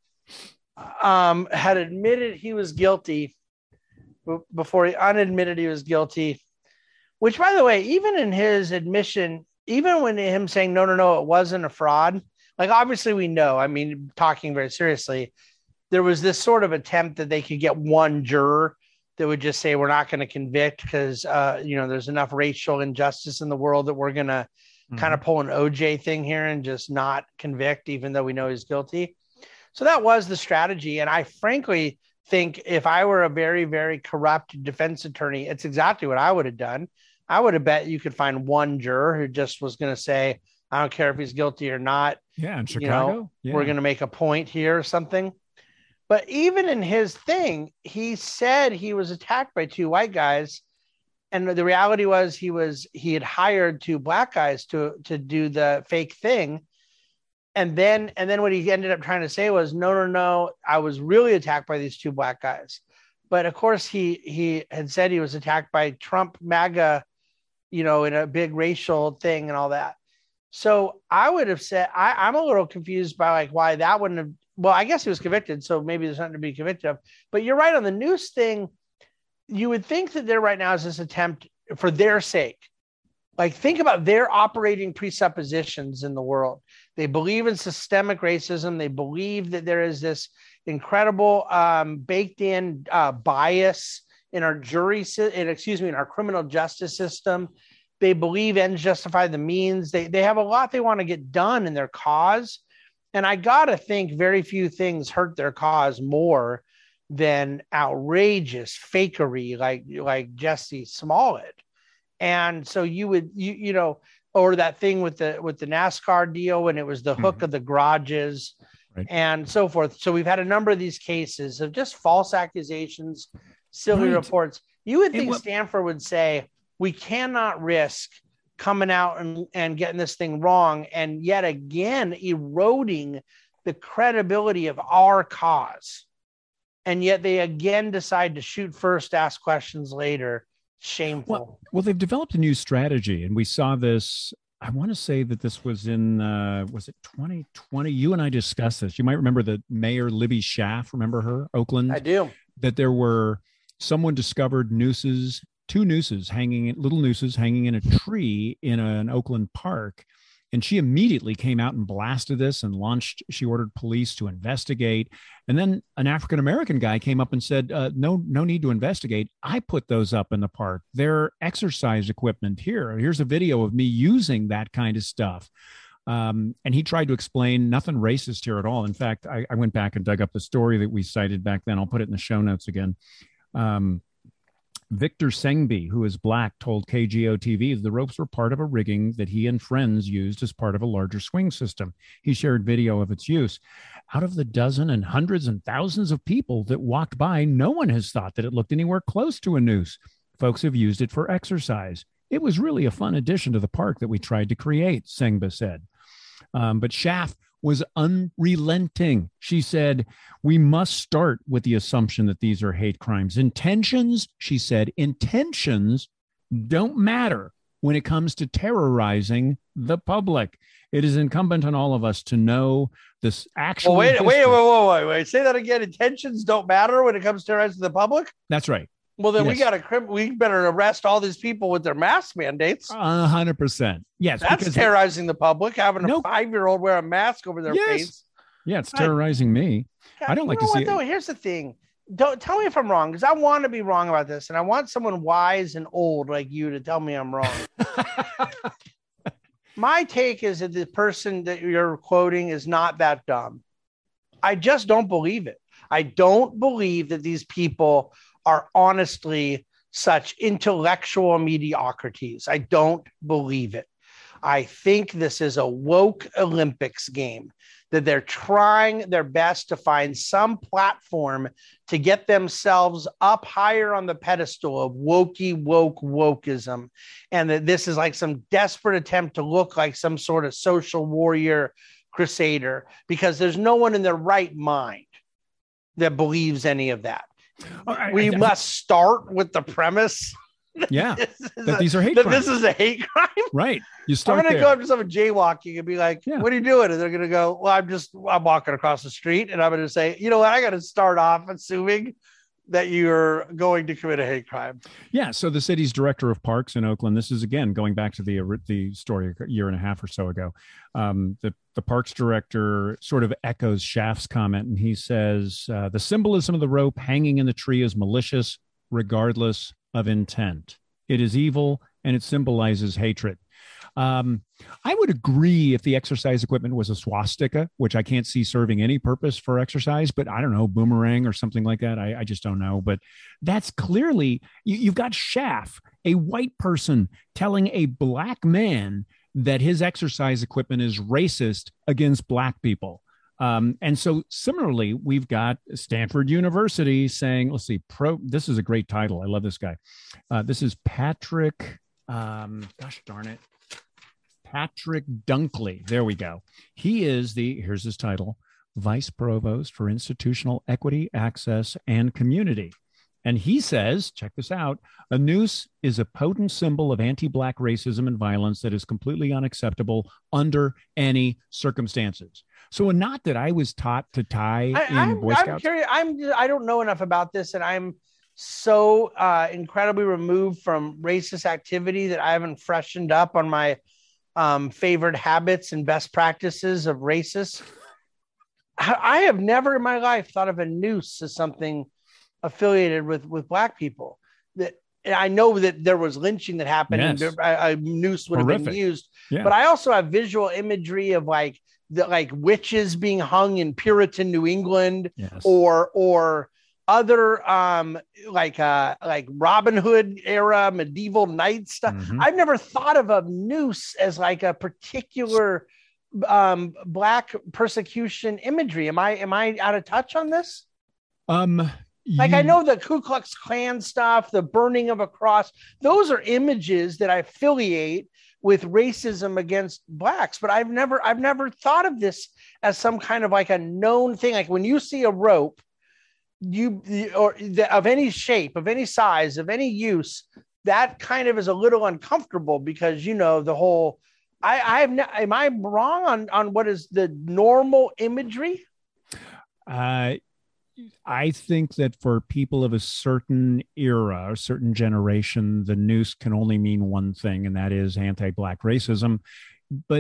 had admitted he was guilty before he unadmitted he was guilty. Which, by the way, even in his admission, even when him saying, no, it wasn't a fraud, like obviously we know, I mean, talking very seriously, there was this sort of attempt that they could get one juror that would just say, we're not going to convict because, there's enough racial injustice in the world that we're going to kind of pull an OJ thing here and just not convict, even though we know he's guilty. So that was the strategy. And I frankly think if I were a very, very corrupt defense attorney, it's exactly what I would have done. I would have bet you could find one juror who just was going to say, I don't care if he's guilty or not. Yeah, in Chicago. We're going to make a point here or something. But even in his thing, he said he was attacked by two white guys. And the reality was he had hired two black guys to do the fake thing. And then what he ended up trying to say was, no, I was really attacked by these two black guys. But of course, he had said he was attacked by Trump MAGA, in a big racial thing and all that. So I would have said, I'm a little confused by like why that wouldn't have, well, I guess he was convicted. So maybe there's something to be convicted of, but you're right on the news thing. You would think that there right now is this attempt for their sake. Like think about their operating presuppositions in the world. They believe in systemic racism. They believe that there is this incredible baked in bias in our in our criminal justice system. They believe ends justify the means. They have a lot they want to get done in their cause. And I got to think very few things hurt their cause more than outrageous fakery like Jussie Smollett. And so you would, or that thing with the NASCAR deal when it was the hook of the garages and so forth. So we've had a number of these cases of just false accusations, silly reports. You would think Stanford would say, we cannot risk coming out and getting this thing wrong and yet again eroding the credibility of our cause. And yet they again decide to shoot first, ask questions later. Shameful. Well, they've developed a new strategy, and we saw this. I want to say that this was in, was it 2020? You and I discussed this. You might remember the Mayor Libby Schaaf. Remember her, Oakland? I do. That someone discovered two nooses little nooses hanging in a tree in an Oakland park. And she immediately came out and blasted this and she ordered police to investigate. And then an African-American guy came up and said, no need to investigate. I put those up in the park. They're exercise equipment here. Here's a video of me using that kind of stuff. And he tried to explain nothing racist here at all. In fact, I went back and dug up the story that we cited back then. I'll put it in the show notes again. Victor Sengby, who is black, told KGO TV the ropes were part of a rigging that he and friends used as part of a larger swing system. He shared video of its use. Out of the dozen and hundreds and thousands of people that walked by, no one has thought that it looked anywhere close to a noose. Folks have used it for exercise. It was really a fun addition to the park that we tried to create, Sengba said. But Schaaf was unrelenting. She said, we must start with the assumption that these are hate crimes. Intentions, she said, intentions don't matter when it comes to terrorizing the public. It is incumbent on all of us to know this actual. Wait. Say that again. Intentions don't matter when it comes to terrorizing the public? That's right. Well, then we better arrest all these people with their mask mandates. 100%. Yes. That's terrorizing the public, having a 5-year-old wear a mask over their face. Yeah, it's terrorizing me. I don't like to see it. Here's the thing. Don't tell me if I'm wrong, because I want to be wrong about this. And I want someone wise and old like you to tell me I'm wrong. My take is that the person that you're quoting is not that dumb. I just don't believe it. I don't believe that these people are honestly such intellectual mediocrities. I don't believe it. I think this is a woke Olympics game, that they're trying their best to find some platform to get themselves up higher on the pedestal of wokeism. And that this is like some desperate attempt to look like some sort of social warrior crusader, because there's no one in their right mind that believes any of that. We must start with the premise. That these are hate crimes. This is a hate crime. Right. You start. I'm going to go up to someone jaywalking and be like, "What are you doing?" And they're going to go, "Well, I'm walking across the street." And I'm going to say, "You know what? I got to start off assuming that you're going to commit a hate crime." Yeah. So the city's director of parks in Oakland. This is again going back to the story a year and a half or so ago. The parks director sort of echoes Schaaf's comment, and he says the symbolism of the rope hanging in the tree is malicious, regardless of intent. It is evil, and it symbolizes hatred. I would agree if the exercise equipment was a swastika, which I can't see serving any purpose for exercise, but I don't know, boomerang or something like that. I just don't know. But that's clearly, you've got Schaaf, a white person, telling a black man that his exercise equipment is racist against black people. And so similarly, we've got Stanford University saying, let's see, this is a great title. I love this guy. This is Patrick, gosh darn it, Patrick Dunkley. There we go. He is here's his title, Vice Provost for Institutional Equity, Access, and Community. And he says, check this out, a noose is a potent symbol of anti-black racism and violence that is completely unacceptable under any circumstances. So a knot that I was taught to tie in Boy Scouts. I'm curious. I don't know enough about this, and I'm so incredibly removed from racist activity that I haven't freshened up on my favorite habits and best practices of racists. I have never in my life thought of a noose as something affiliated with black people. That I know that there was lynching that happened, and a noose would have been used. Yeah. But I also have visual imagery of like witches being hung in Puritan New England, or other like Robin Hood era medieval knight stuff. Mm-hmm. I've never thought of a noose as like a particular black persecution imagery. Am I out of touch on this? Like I know the Ku Klux Klan stuff, the burning of a cross, those are images that I affiliate with racism against blacks, but I've never thought of this as some kind of like a known thing. Like when you see a rope, of any shape, of any size, of any use, that kind of is a little uncomfortable because the whole. Am I wrong on what is the normal imagery? I think that for people of a certain era, a certain generation, the noose can only mean one thing, and that is anti-black racism. But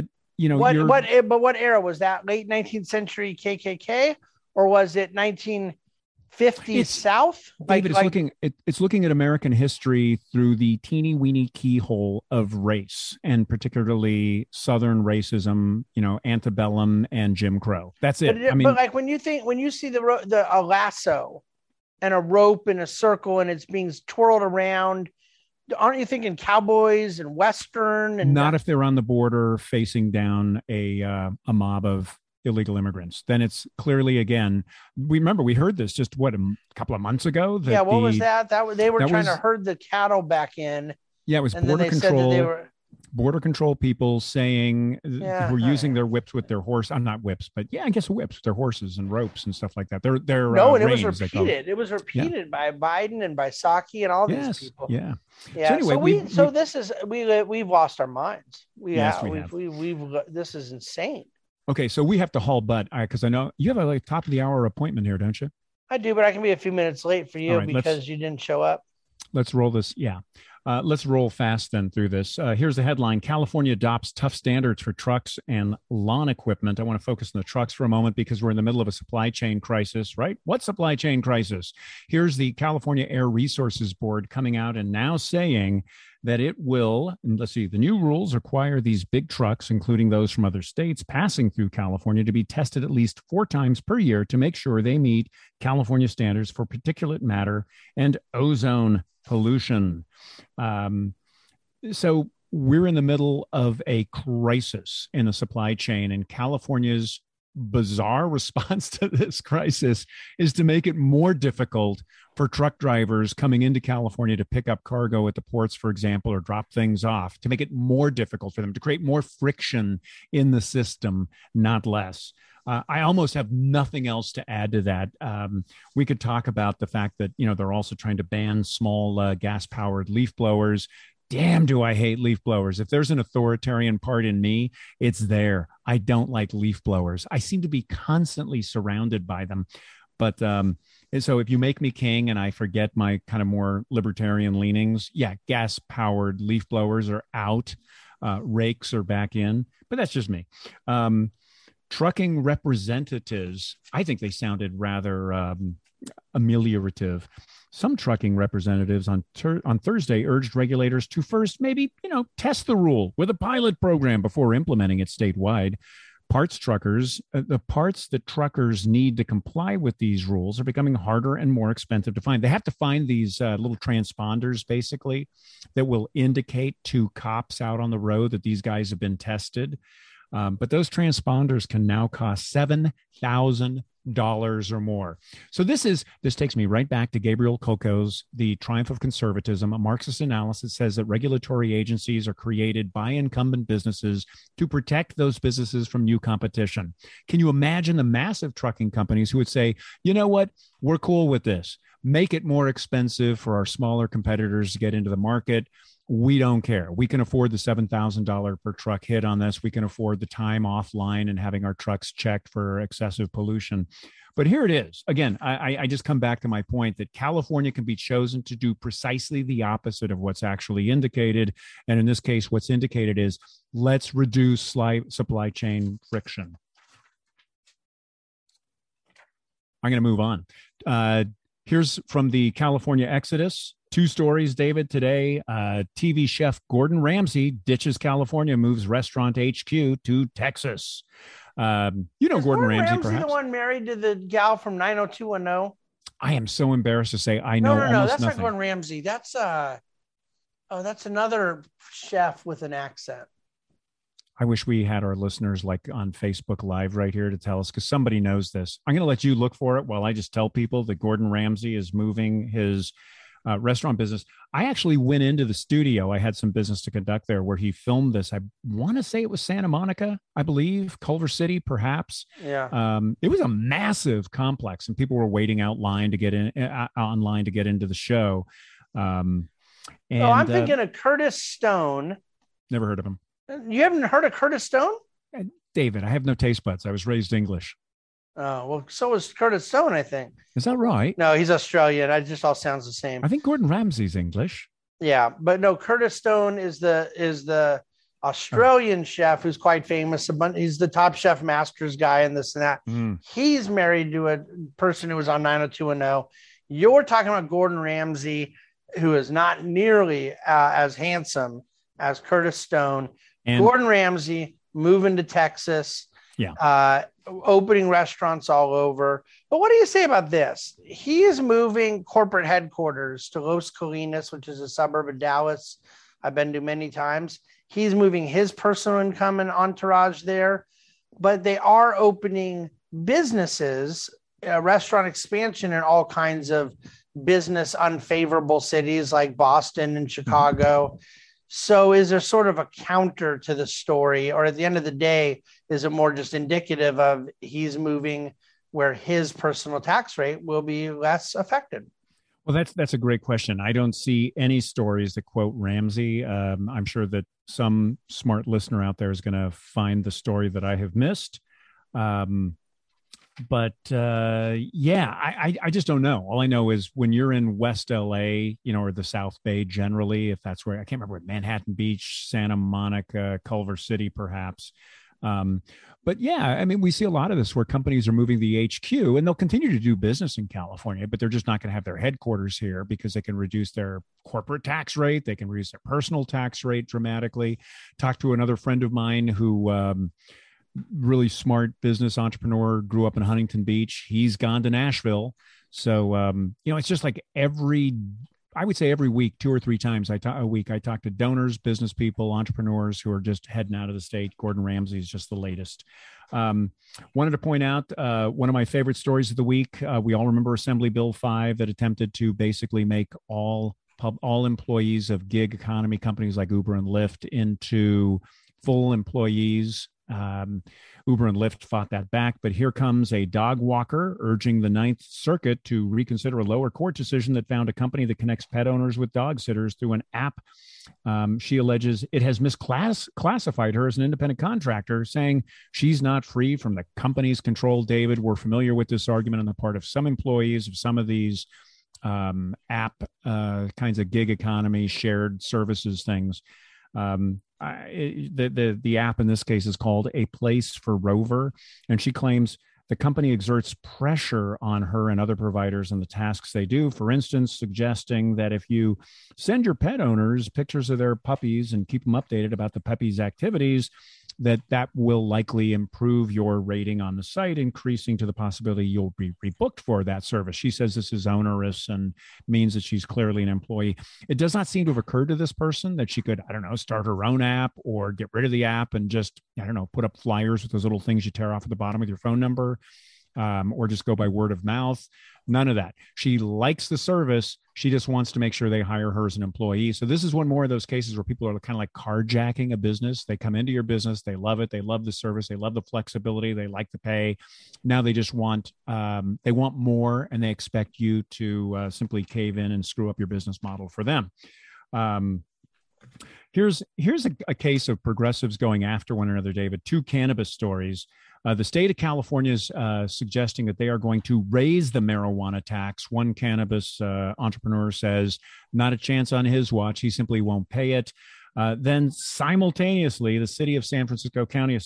what era was that? Late 19th century KKK, or was it 19? 50 south. David, it's looking at American history through the teeny weeny keyhole of race, and particularly Southern racism, antebellum and Jim Crow. That's it. But like when you see a lasso and a rope in a circle and it's being twirled around, aren't you thinking cowboys and Western? And not if they're on the border facing down a mob of illegal immigrants. Then it's clearly, again, we heard this just a couple of months ago. What was that? They were trying to herd the cattle back in. Yeah, it was border control. Border control people saying who were using their whips with their horse. I'm not whips, but I guess whips with their horses and ropes and stuff like that. They're and it was repeated. It was repeated by Biden and by Psaki and all these people. Yeah. Yeah. So anyway, we've lost our minds. This is insane. Okay, so we have to haul butt because I know you have a top of the hour appointment here, don't you? I do, but I can be a few minutes late for you because you didn't show up. Let's roll this. Yeah. Let's roll fast then through this. Here's the headline. California adopts tough standards for trucks and lawn equipment. I want to focus on the trucks for a moment because we're in the middle of a supply chain crisis, right? What supply chain crisis? Here's the California Air Resources Board coming out and now saying that it will, let's see, the new rules require these big trucks, including those from other states passing through California, to be tested at least 4 times per year to make sure they meet California standards for particulate matter and ozone pollution. So we're in the middle of a crisis in the supply chain, and California's bizarre response to this crisis is to make it more difficult for truck drivers coming into California to pick up cargo at the ports, for example, or drop things off, to make it more difficult for them, to create more friction in the system, not less. I almost have nothing else to add to that. We could talk about the fact that, they're also trying to ban small gas-powered leaf blowers. Damn, do I hate leaf blowers. If there's an authoritarian part in me, it's there. I don't like leaf blowers. I seem to be constantly surrounded by them. But so if you make me king and I forget my kind of more libertarian leanings, gas-powered leaf blowers are out. Rakes are back in. But that's just me. Trucking representatives, I think they sounded rather ameliorative. Some trucking representatives on Thursday urged regulators to first maybe, test the rule with a pilot program before implementing it statewide. The parts that truckers need to comply with these rules are becoming harder and more expensive to find. They have to find these little transponders, basically, that will indicate to cops out on the road that these guys have been tested. But those transponders can now cost $7,000 or more. So this takes me right back to Gabriel Coco's The Triumph of Conservatism. A Marxist analysis says that regulatory agencies are created by incumbent businesses to protect those businesses from new competition. Can you imagine the massive trucking companies who would say, you know what, we're cool with this. Make it more expensive for our smaller competitors to get into the market. We don't care. We can afford the $7,000 per truck hit on this. We can afford the time offline and having our trucks checked for excessive pollution. But here it is. Again, I just come back to my point that California can be chosen to do precisely the opposite of what's actually indicated. And in this case, what's indicated is let's reduce supply chain friction. I'm going to move on. Here's from the California Exodus. 2 stories, David, today. TV chef Gordon Ramsay ditches California, moves restaurant HQ to Texas. Gordon Ramsay, perhaps? The one married to the gal from 90210? I am so embarrassed to say I know almost that's nothing. not Gordon Ramsay. That's another chef with an accent. I wish we had our listeners like on Facebook Live right here to tell us, because somebody knows this. I'm going to let you look for it while I just tell people that Gordon Ramsay is moving his restaurant business. I actually went into the studio. I had some business to conduct there where he filmed this. I want to say it was Santa Monica, I believe, Culver City, perhaps. Yeah. It was a massive complex, and people were waiting online to get into the show. I'm thinking of Curtis Stone. Never heard of him. You haven't heard of Curtis Stone? David, I have no taste buds. I was raised English. Oh, well, so is Curtis Stone, I think. Is that right? No, he's Australian. It just all sounds the same. I think Gordon Ramsay's English. Yeah, but no, Curtis Stone is the Australian chef who's quite famous. He's the top chef masters guy and this and that. He's married to a person who was on 90210. You're talking about Gordon Ramsay, who is not nearly as handsome as Curtis Stone. And Gordon Ramsay moving to Texas, opening restaurants all over. But what do you say about this? He is moving corporate headquarters to Los Colinas, which is a suburb of Dallas. I've been to many times. He's moving his personal income and entourage there, but they are opening businesses, restaurant expansion in all kinds of business unfavorable cities like Boston and Chicago. So is there sort of a counter to the story, or at the end of the day, is it more just indicative of he's moving where his personal tax rate will be less affected? Well, that's a great question. I don't see any stories that quote Ramsay. I'm sure that some smart listener out there is going to find the story that I have missed. I just don't know. All I know is when you're in West LA, or the South Bay generally, if that's where, I can't remember, Manhattan Beach, Santa Monica, Culver City, perhaps. We see a lot of this where companies are moving the HQ, and they'll continue to do business in California, but they're just not going to have their headquarters here because they can reduce their corporate tax rate. They can reduce their personal tax rate dramatically. Talked to another friend of mine who, really smart business entrepreneur, grew up in Huntington Beach. He's gone to Nashville. So, it's just like every week, 2 or 3 times I talk to donors, business people, entrepreneurs who are just heading out of the state. Gordon Ramsay is just the latest. Wanted to point out one of my favorite stories of the week. We all remember Assembly Bill 5 that attempted to basically make all employees of gig economy companies like Uber and Lyft into full employees. Uber and Lyft fought that back, but here comes a dog walker urging the Ninth Circuit to reconsider a lower court decision that found a company that connects pet owners with dog sitters through an app. She alleges it has misclassified her as an independent contractor, saying she's not free from the company's control. David, we're familiar with this argument on the part of some employees of some of these app kinds of gig economy shared services things. The app in this case is called A Place for Rover, and she claims the company exerts pressure on her and other providers in the tasks they do. For instance, suggesting that if you send your pet owners pictures of their puppies and keep them updated about the puppies' activities, that will likely improve your rating on the site, increasing to the possibility you'll be rebooked for that service. She says this is onerous and means that she's clearly an employee. It does not seem to have occurred to this person that she could, start her own app or get rid of the app and just, put up flyers with those little things you tear off at the bottom with your phone number, or just go by word of mouth. None of that. She likes the service. She just wants to make sure they hire her as an employee. So this is one more of those cases where people are kind of like carjacking a business. They come into your business. They love it. They love the service. They love the flexibility. They like the pay. Now they just want, they want more, and they expect you to simply cave in and screw up your business model for them. Here's a case of progressives going after one another, David. 2 cannabis stories. The state of California is suggesting that they are going to raise the marijuana tax. One cannabis entrepreneur says, not a chance on his watch. He simply won't pay it. Then simultaneously, the city of San Francisco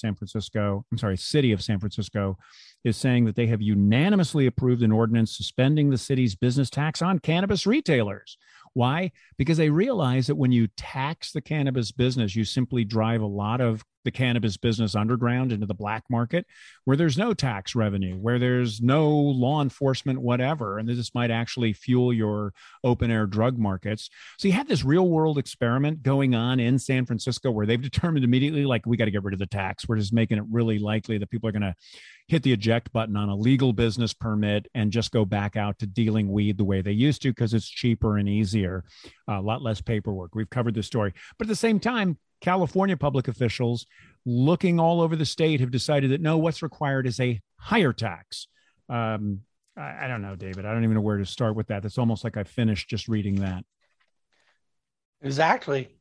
is saying that they have unanimously approved an ordinance suspending the city's business tax on cannabis retailers. Why? Because they realize that when you tax the cannabis business, you simply drive a lot of the cannabis business underground into the black market where there's no tax revenue, where there's no law enforcement, whatever. And this might actually fuel your open air drug markets. So you have this real world experiment going on in San Francisco where they've determined immediately, like, we got to get rid of the tax. We're just making it really likely that people are going to hit the eject button on a legal business permit and just go back out to dealing weed the way they used to, because it's cheaper and easier, a lot less paperwork. We've covered this story. But at the same time, California public officials looking all over the state have decided that no, what's required is a higher tax. I don't know, David. I don't even know where to start with that. It's almost like I finished just reading that. Exactly.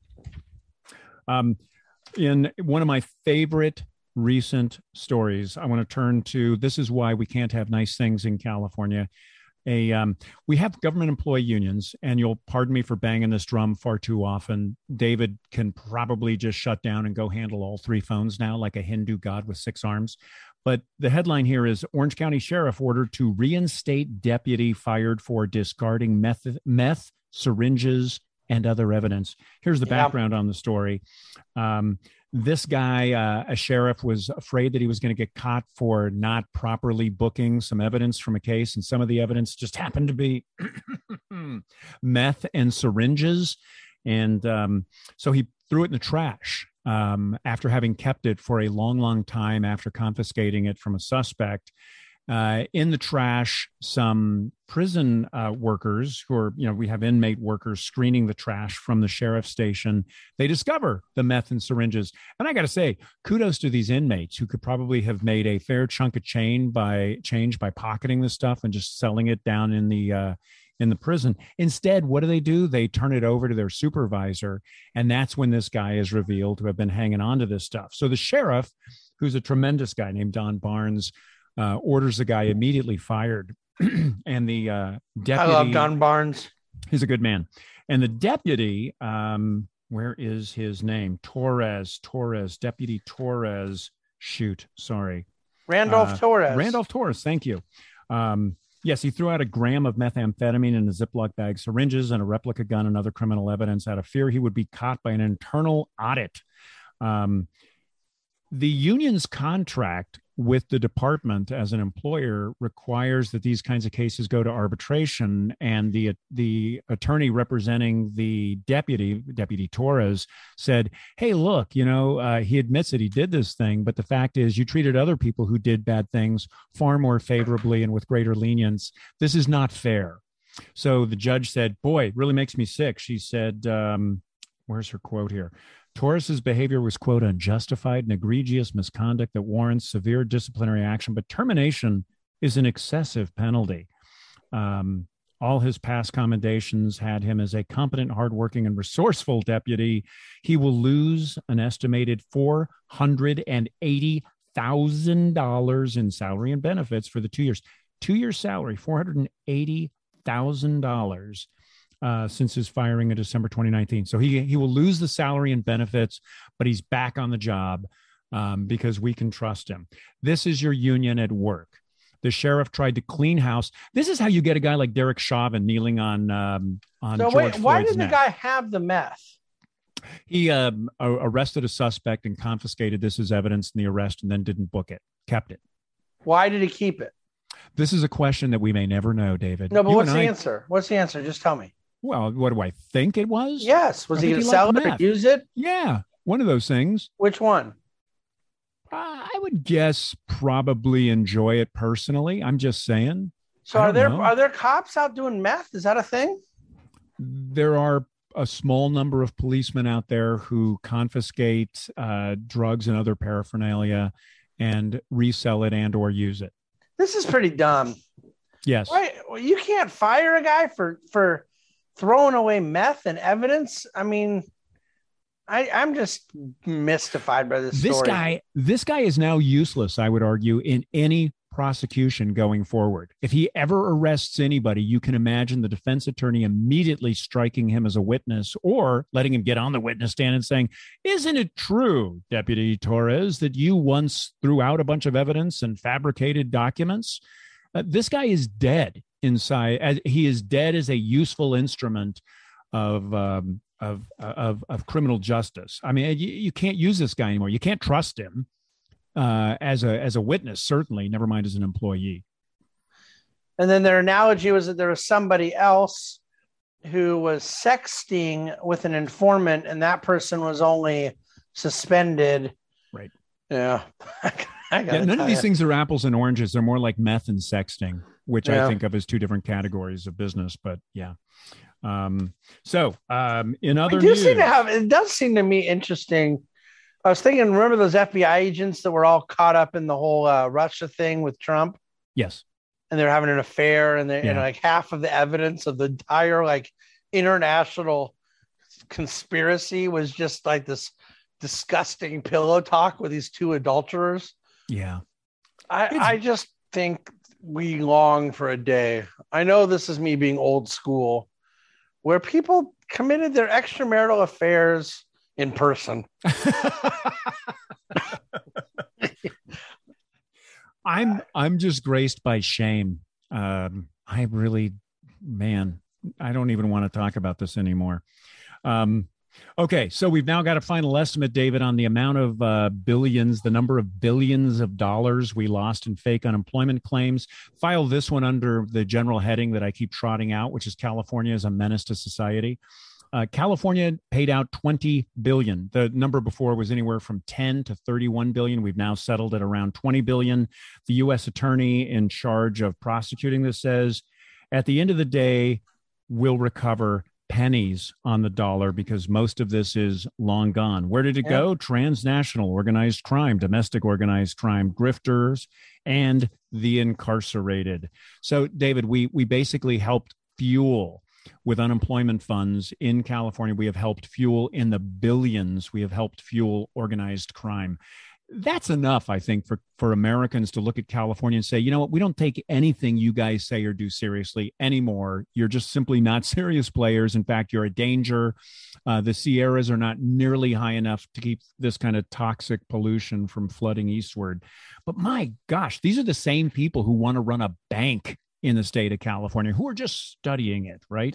In one of my favorite recent stories, I want to turn to, this is why we can't have nice things in California. We have government employee unions, and you'll pardon me for banging this drum far too often. David can probably just shut down and go handle all three phones now, like a Hindu god with six arms. But the headline here is Orange County Sheriff ordered to reinstate deputy fired for discarding meth, syringes, and other evidence. Here's the background on the story. This guy, a sheriff, was afraid that he was going to get caught for not properly booking some evidence from a case. And some of the evidence just happened to be meth and syringes. And so he threw it in the trash after having kept it for a long, long time after confiscating it from a suspect. In the trash, some prison workers who are, we have inmate workers screening the trash from the sheriff's station. They discover the meth and syringes. And I got to say, kudos to these inmates who could probably have made a fair chunk of change by pocketing this stuff and just selling it down in the prison. Instead, what do? They turn it over to their supervisor. And that's when this guy is revealed to have been hanging on to this stuff. So the sheriff, who's a tremendous guy named Don Barnes, orders the guy immediately fired. And the deputy... I love Don Barnes. He's a good man. And the deputy, where is his name? Torres, Deputy Torres. Shoot, sorry. Randolph Torres, thank you. Yes, he threw out a gram of methamphetamine in a Ziploc bag, syringes, and a replica gun and other criminal evidence out of fear he would be caught by an internal audit. The union's contract with the department as an employer requires that these kinds of cases go to arbitration, and the attorney representing the Deputy Torres, said, hey, look, he admits that he did this thing, but the fact is you treated other people who did bad things far more favorably and with greater lenience. This is not fair. So the judge said, boy, it really makes me sick. She said, where's her quote here? Torres's behavior was, quote, unjustified and egregious misconduct that warrants severe disciplinary action, but termination is an excessive penalty. All his past commendations had him as a competent, hardworking, and resourceful deputy. He will lose an estimated $480,000 in salary and benefits for the 2 years. 2 years salary, $480,000. Since his firing in December 2019. So he will lose the salary and benefits, but he's back on the job because we can trust him. This is your union at work. The sheriff tried to clean house. This is how you get a guy like Derek Chauvin kneeling on George Floyd's why did neck. The guy have the meth? He arrested a suspect and confiscated this as evidence in the arrest and then didn't book it, kept it. Why did he keep it? This is a question that we may never know, David. No, but what's the answer? What's the answer? Just tell me. Well, what do I think it was? Yes. Was he going to sell it or use it? Yeah. One of those things. Which one? I would guess probably enjoy it personally. I'm just saying. So are there cops out doing meth? Is that a thing? There are a small number of policemen out there who confiscate drugs and other paraphernalia and resell it and or use it. This is pretty dumb. Yes. Right. Well, you can't fire a guy for throwing away meth and evidence. I mean, I'm just mystified by this story. This guy is now useless, I would argue, in any prosecution going forward. If he ever arrests anybody, you can imagine the defense attorney immediately striking him as a witness or letting him get on the witness stand and saying, isn't it true, Deputy Torres, that you once threw out a bunch of evidence and fabricated documents? This guy is dead inside. He is dead as a useful instrument of criminal justice. I mean, you can't use this guy anymore. You can't trust him as a witness, certainly, never mind as an employee. And then their analogy was that there was somebody else who was sexting with an informant, and that person was only suspended. Right. Yeah. None of these things are apples and oranges. They're more like meth and sexting, which I think of as two different categories of business. But yeah. In other news, it does seem to me interesting. I was thinking, remember those FBI agents that were all caught up in the whole Russia thing with Trump? Yes. And they're having an affair, and and like half of the evidence of the entire like international conspiracy was just like this disgusting pillow talk with these two adulterers. Yeah. I just think We long for a day. I know this is me being old school, where people committed their extramarital affairs in person. I'm just graced by shame. I really, man, I don't even want to talk about this anymore. Okay, so we've now got a final estimate, David, on the amount of billions, the number of billions of dollars we lost in fake unemployment claims. File this one under the general heading that I keep trotting out, which is California as a menace to society. California paid out 20 billion. The number before was anywhere from 10 to 31 billion. We've now settled at around 20 billion. The U.S. attorney in charge of prosecuting this says, at the end of the day, we'll recover pennies on the dollar because most of this is long gone. Where did it go? Transnational organized crime, domestic organized crime, grifters, and the incarcerated. So, David, we basically helped fuel with unemployment funds in California. We have helped fuel in the billions. We have helped fuel organized crime. That's enough, I think, for Americans to look at California and say, you know what, we don't take anything you guys say or do seriously anymore. You're just simply not serious players. In fact, you're a danger. The Sierras are not nearly high enough to keep this kind of toxic pollution from flooding eastward. But my gosh, these are the same people who want to run a bank in the state of California, who are just studying it, right?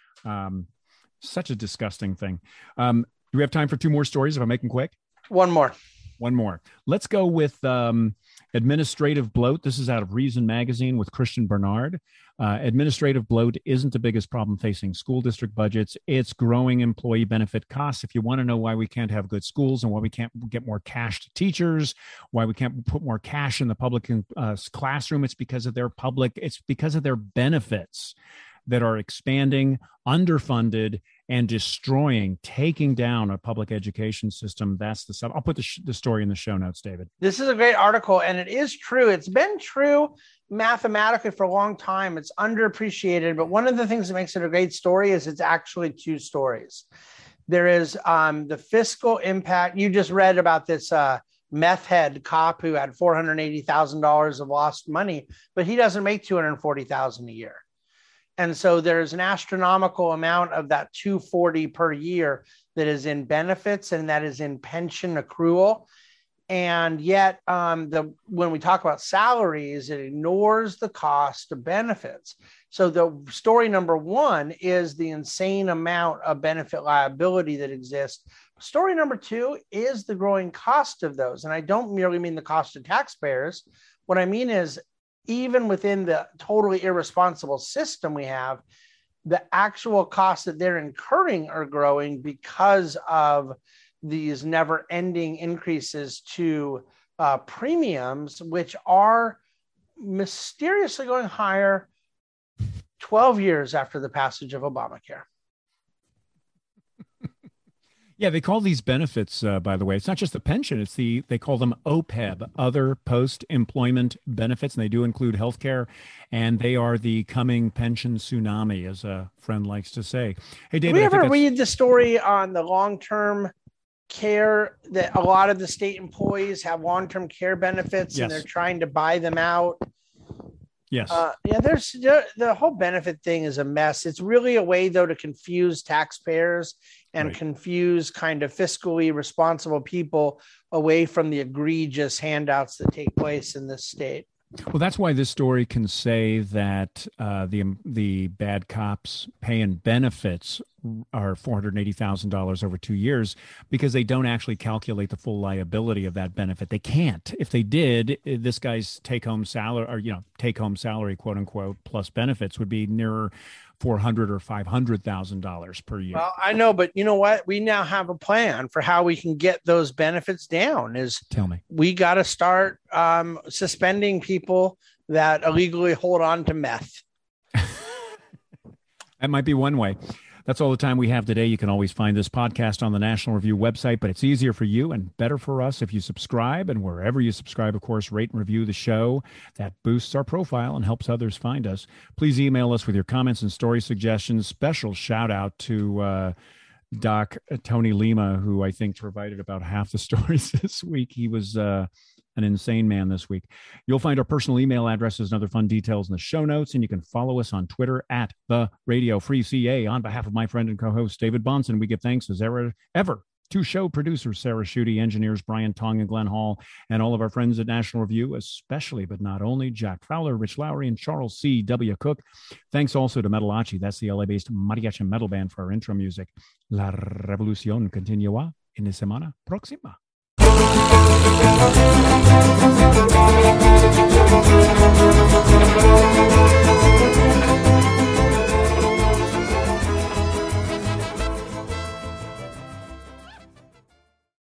Such a disgusting thing. Do we have time for two more stories if I make them quick? One more. Let's go with administrative bloat. This is out of Reason Magazine with Christian Bernard. Administrative bloat isn't the biggest problem facing school district budgets. It's growing employee benefit costs. If you want to know why we can't have good schools and why we can't get more cash to teachers, why we can't put more cash in the public classroom, it's because of their benefits that are expanding, underfunded, and destroying, taking down a public education system. That's the sub. I'll put the story in the show notes, David. This is a great article, and it is true. It's been true mathematically for a long time. It's underappreciated, but one of the things that makes it a great story is it's actually two stories. There is the fiscal impact. You just read about this meth head cop who had $480,000 of lost money, but he doesn't make $240,000 a year. And so there's an astronomical amount of that $240 per year that is in benefits and that is in pension accrual. And yet when we talk about salaries, it ignores the cost of benefits. So the story number one is the insane amount of benefit liability that exists. Story number two is the growing cost of those. And I don't merely mean the cost of taxpayers. What I mean is, even within the totally irresponsible system we have, the actual costs that they're incurring are growing because of these never-ending increases to premiums, which are mysteriously going higher 12 years after the passage of Obamacare. Yeah, they call these benefits, by the way, it's not just the pension, they call them OPEB, other post-employment benefits, and they do include healthcare, and they are the coming pension tsunami, as a friend likes to say. Hey, David, did we ever read the story on the long-term care that a lot of the state employees have long-term care benefits? Yes. And they're trying to buy them out? Yes. There's the whole benefit thing is a mess. It's really a way, though, to confuse taxpayers and confuse kind of fiscally responsible people away from the egregious handouts that take place in this state. Well, that's why this story can say that the bad cops pay in benefits are $480,000 over 2 years, because they don't actually calculate the full liability of that benefit. They can't. If they did, this guy's take-home salary, or take-home salary, quote unquote, plus benefits would be nearer $400,000 or $500,000 per year. Well, I know, but you know what? We now have a plan for how we can get those benefits down. Tell me. We got to start suspending people that illegally hold on to meth. That might be one way. That's all the time we have today. You can always find this podcast on the National Review website, but it's easier for you and better for us if you subscribe. And wherever you subscribe, of course, rate and review the show. That boosts our profile and helps others find us. Please email us with your comments and story suggestions. Special shout out to Doc Tony Lima, who I think provided about half the stories this week. He was an insane man this week. You'll find our personal email addresses and other fun details in the show notes, and you can follow us on Twitter at the Radio Free CA. On behalf of my friend and co-host David Bonson, we give thanks as ever to show producers Sarah Schutte, engineers Brian Tong and Glenn Hall, and all of our friends at National Review, especially but not only Jack Fowler, Rich Lowry, and Charles C. W. Cook. Thanks also to Metalachi, that's the LA-based mariachi metal band, for our intro music. La revolución continuará en la semana próxima.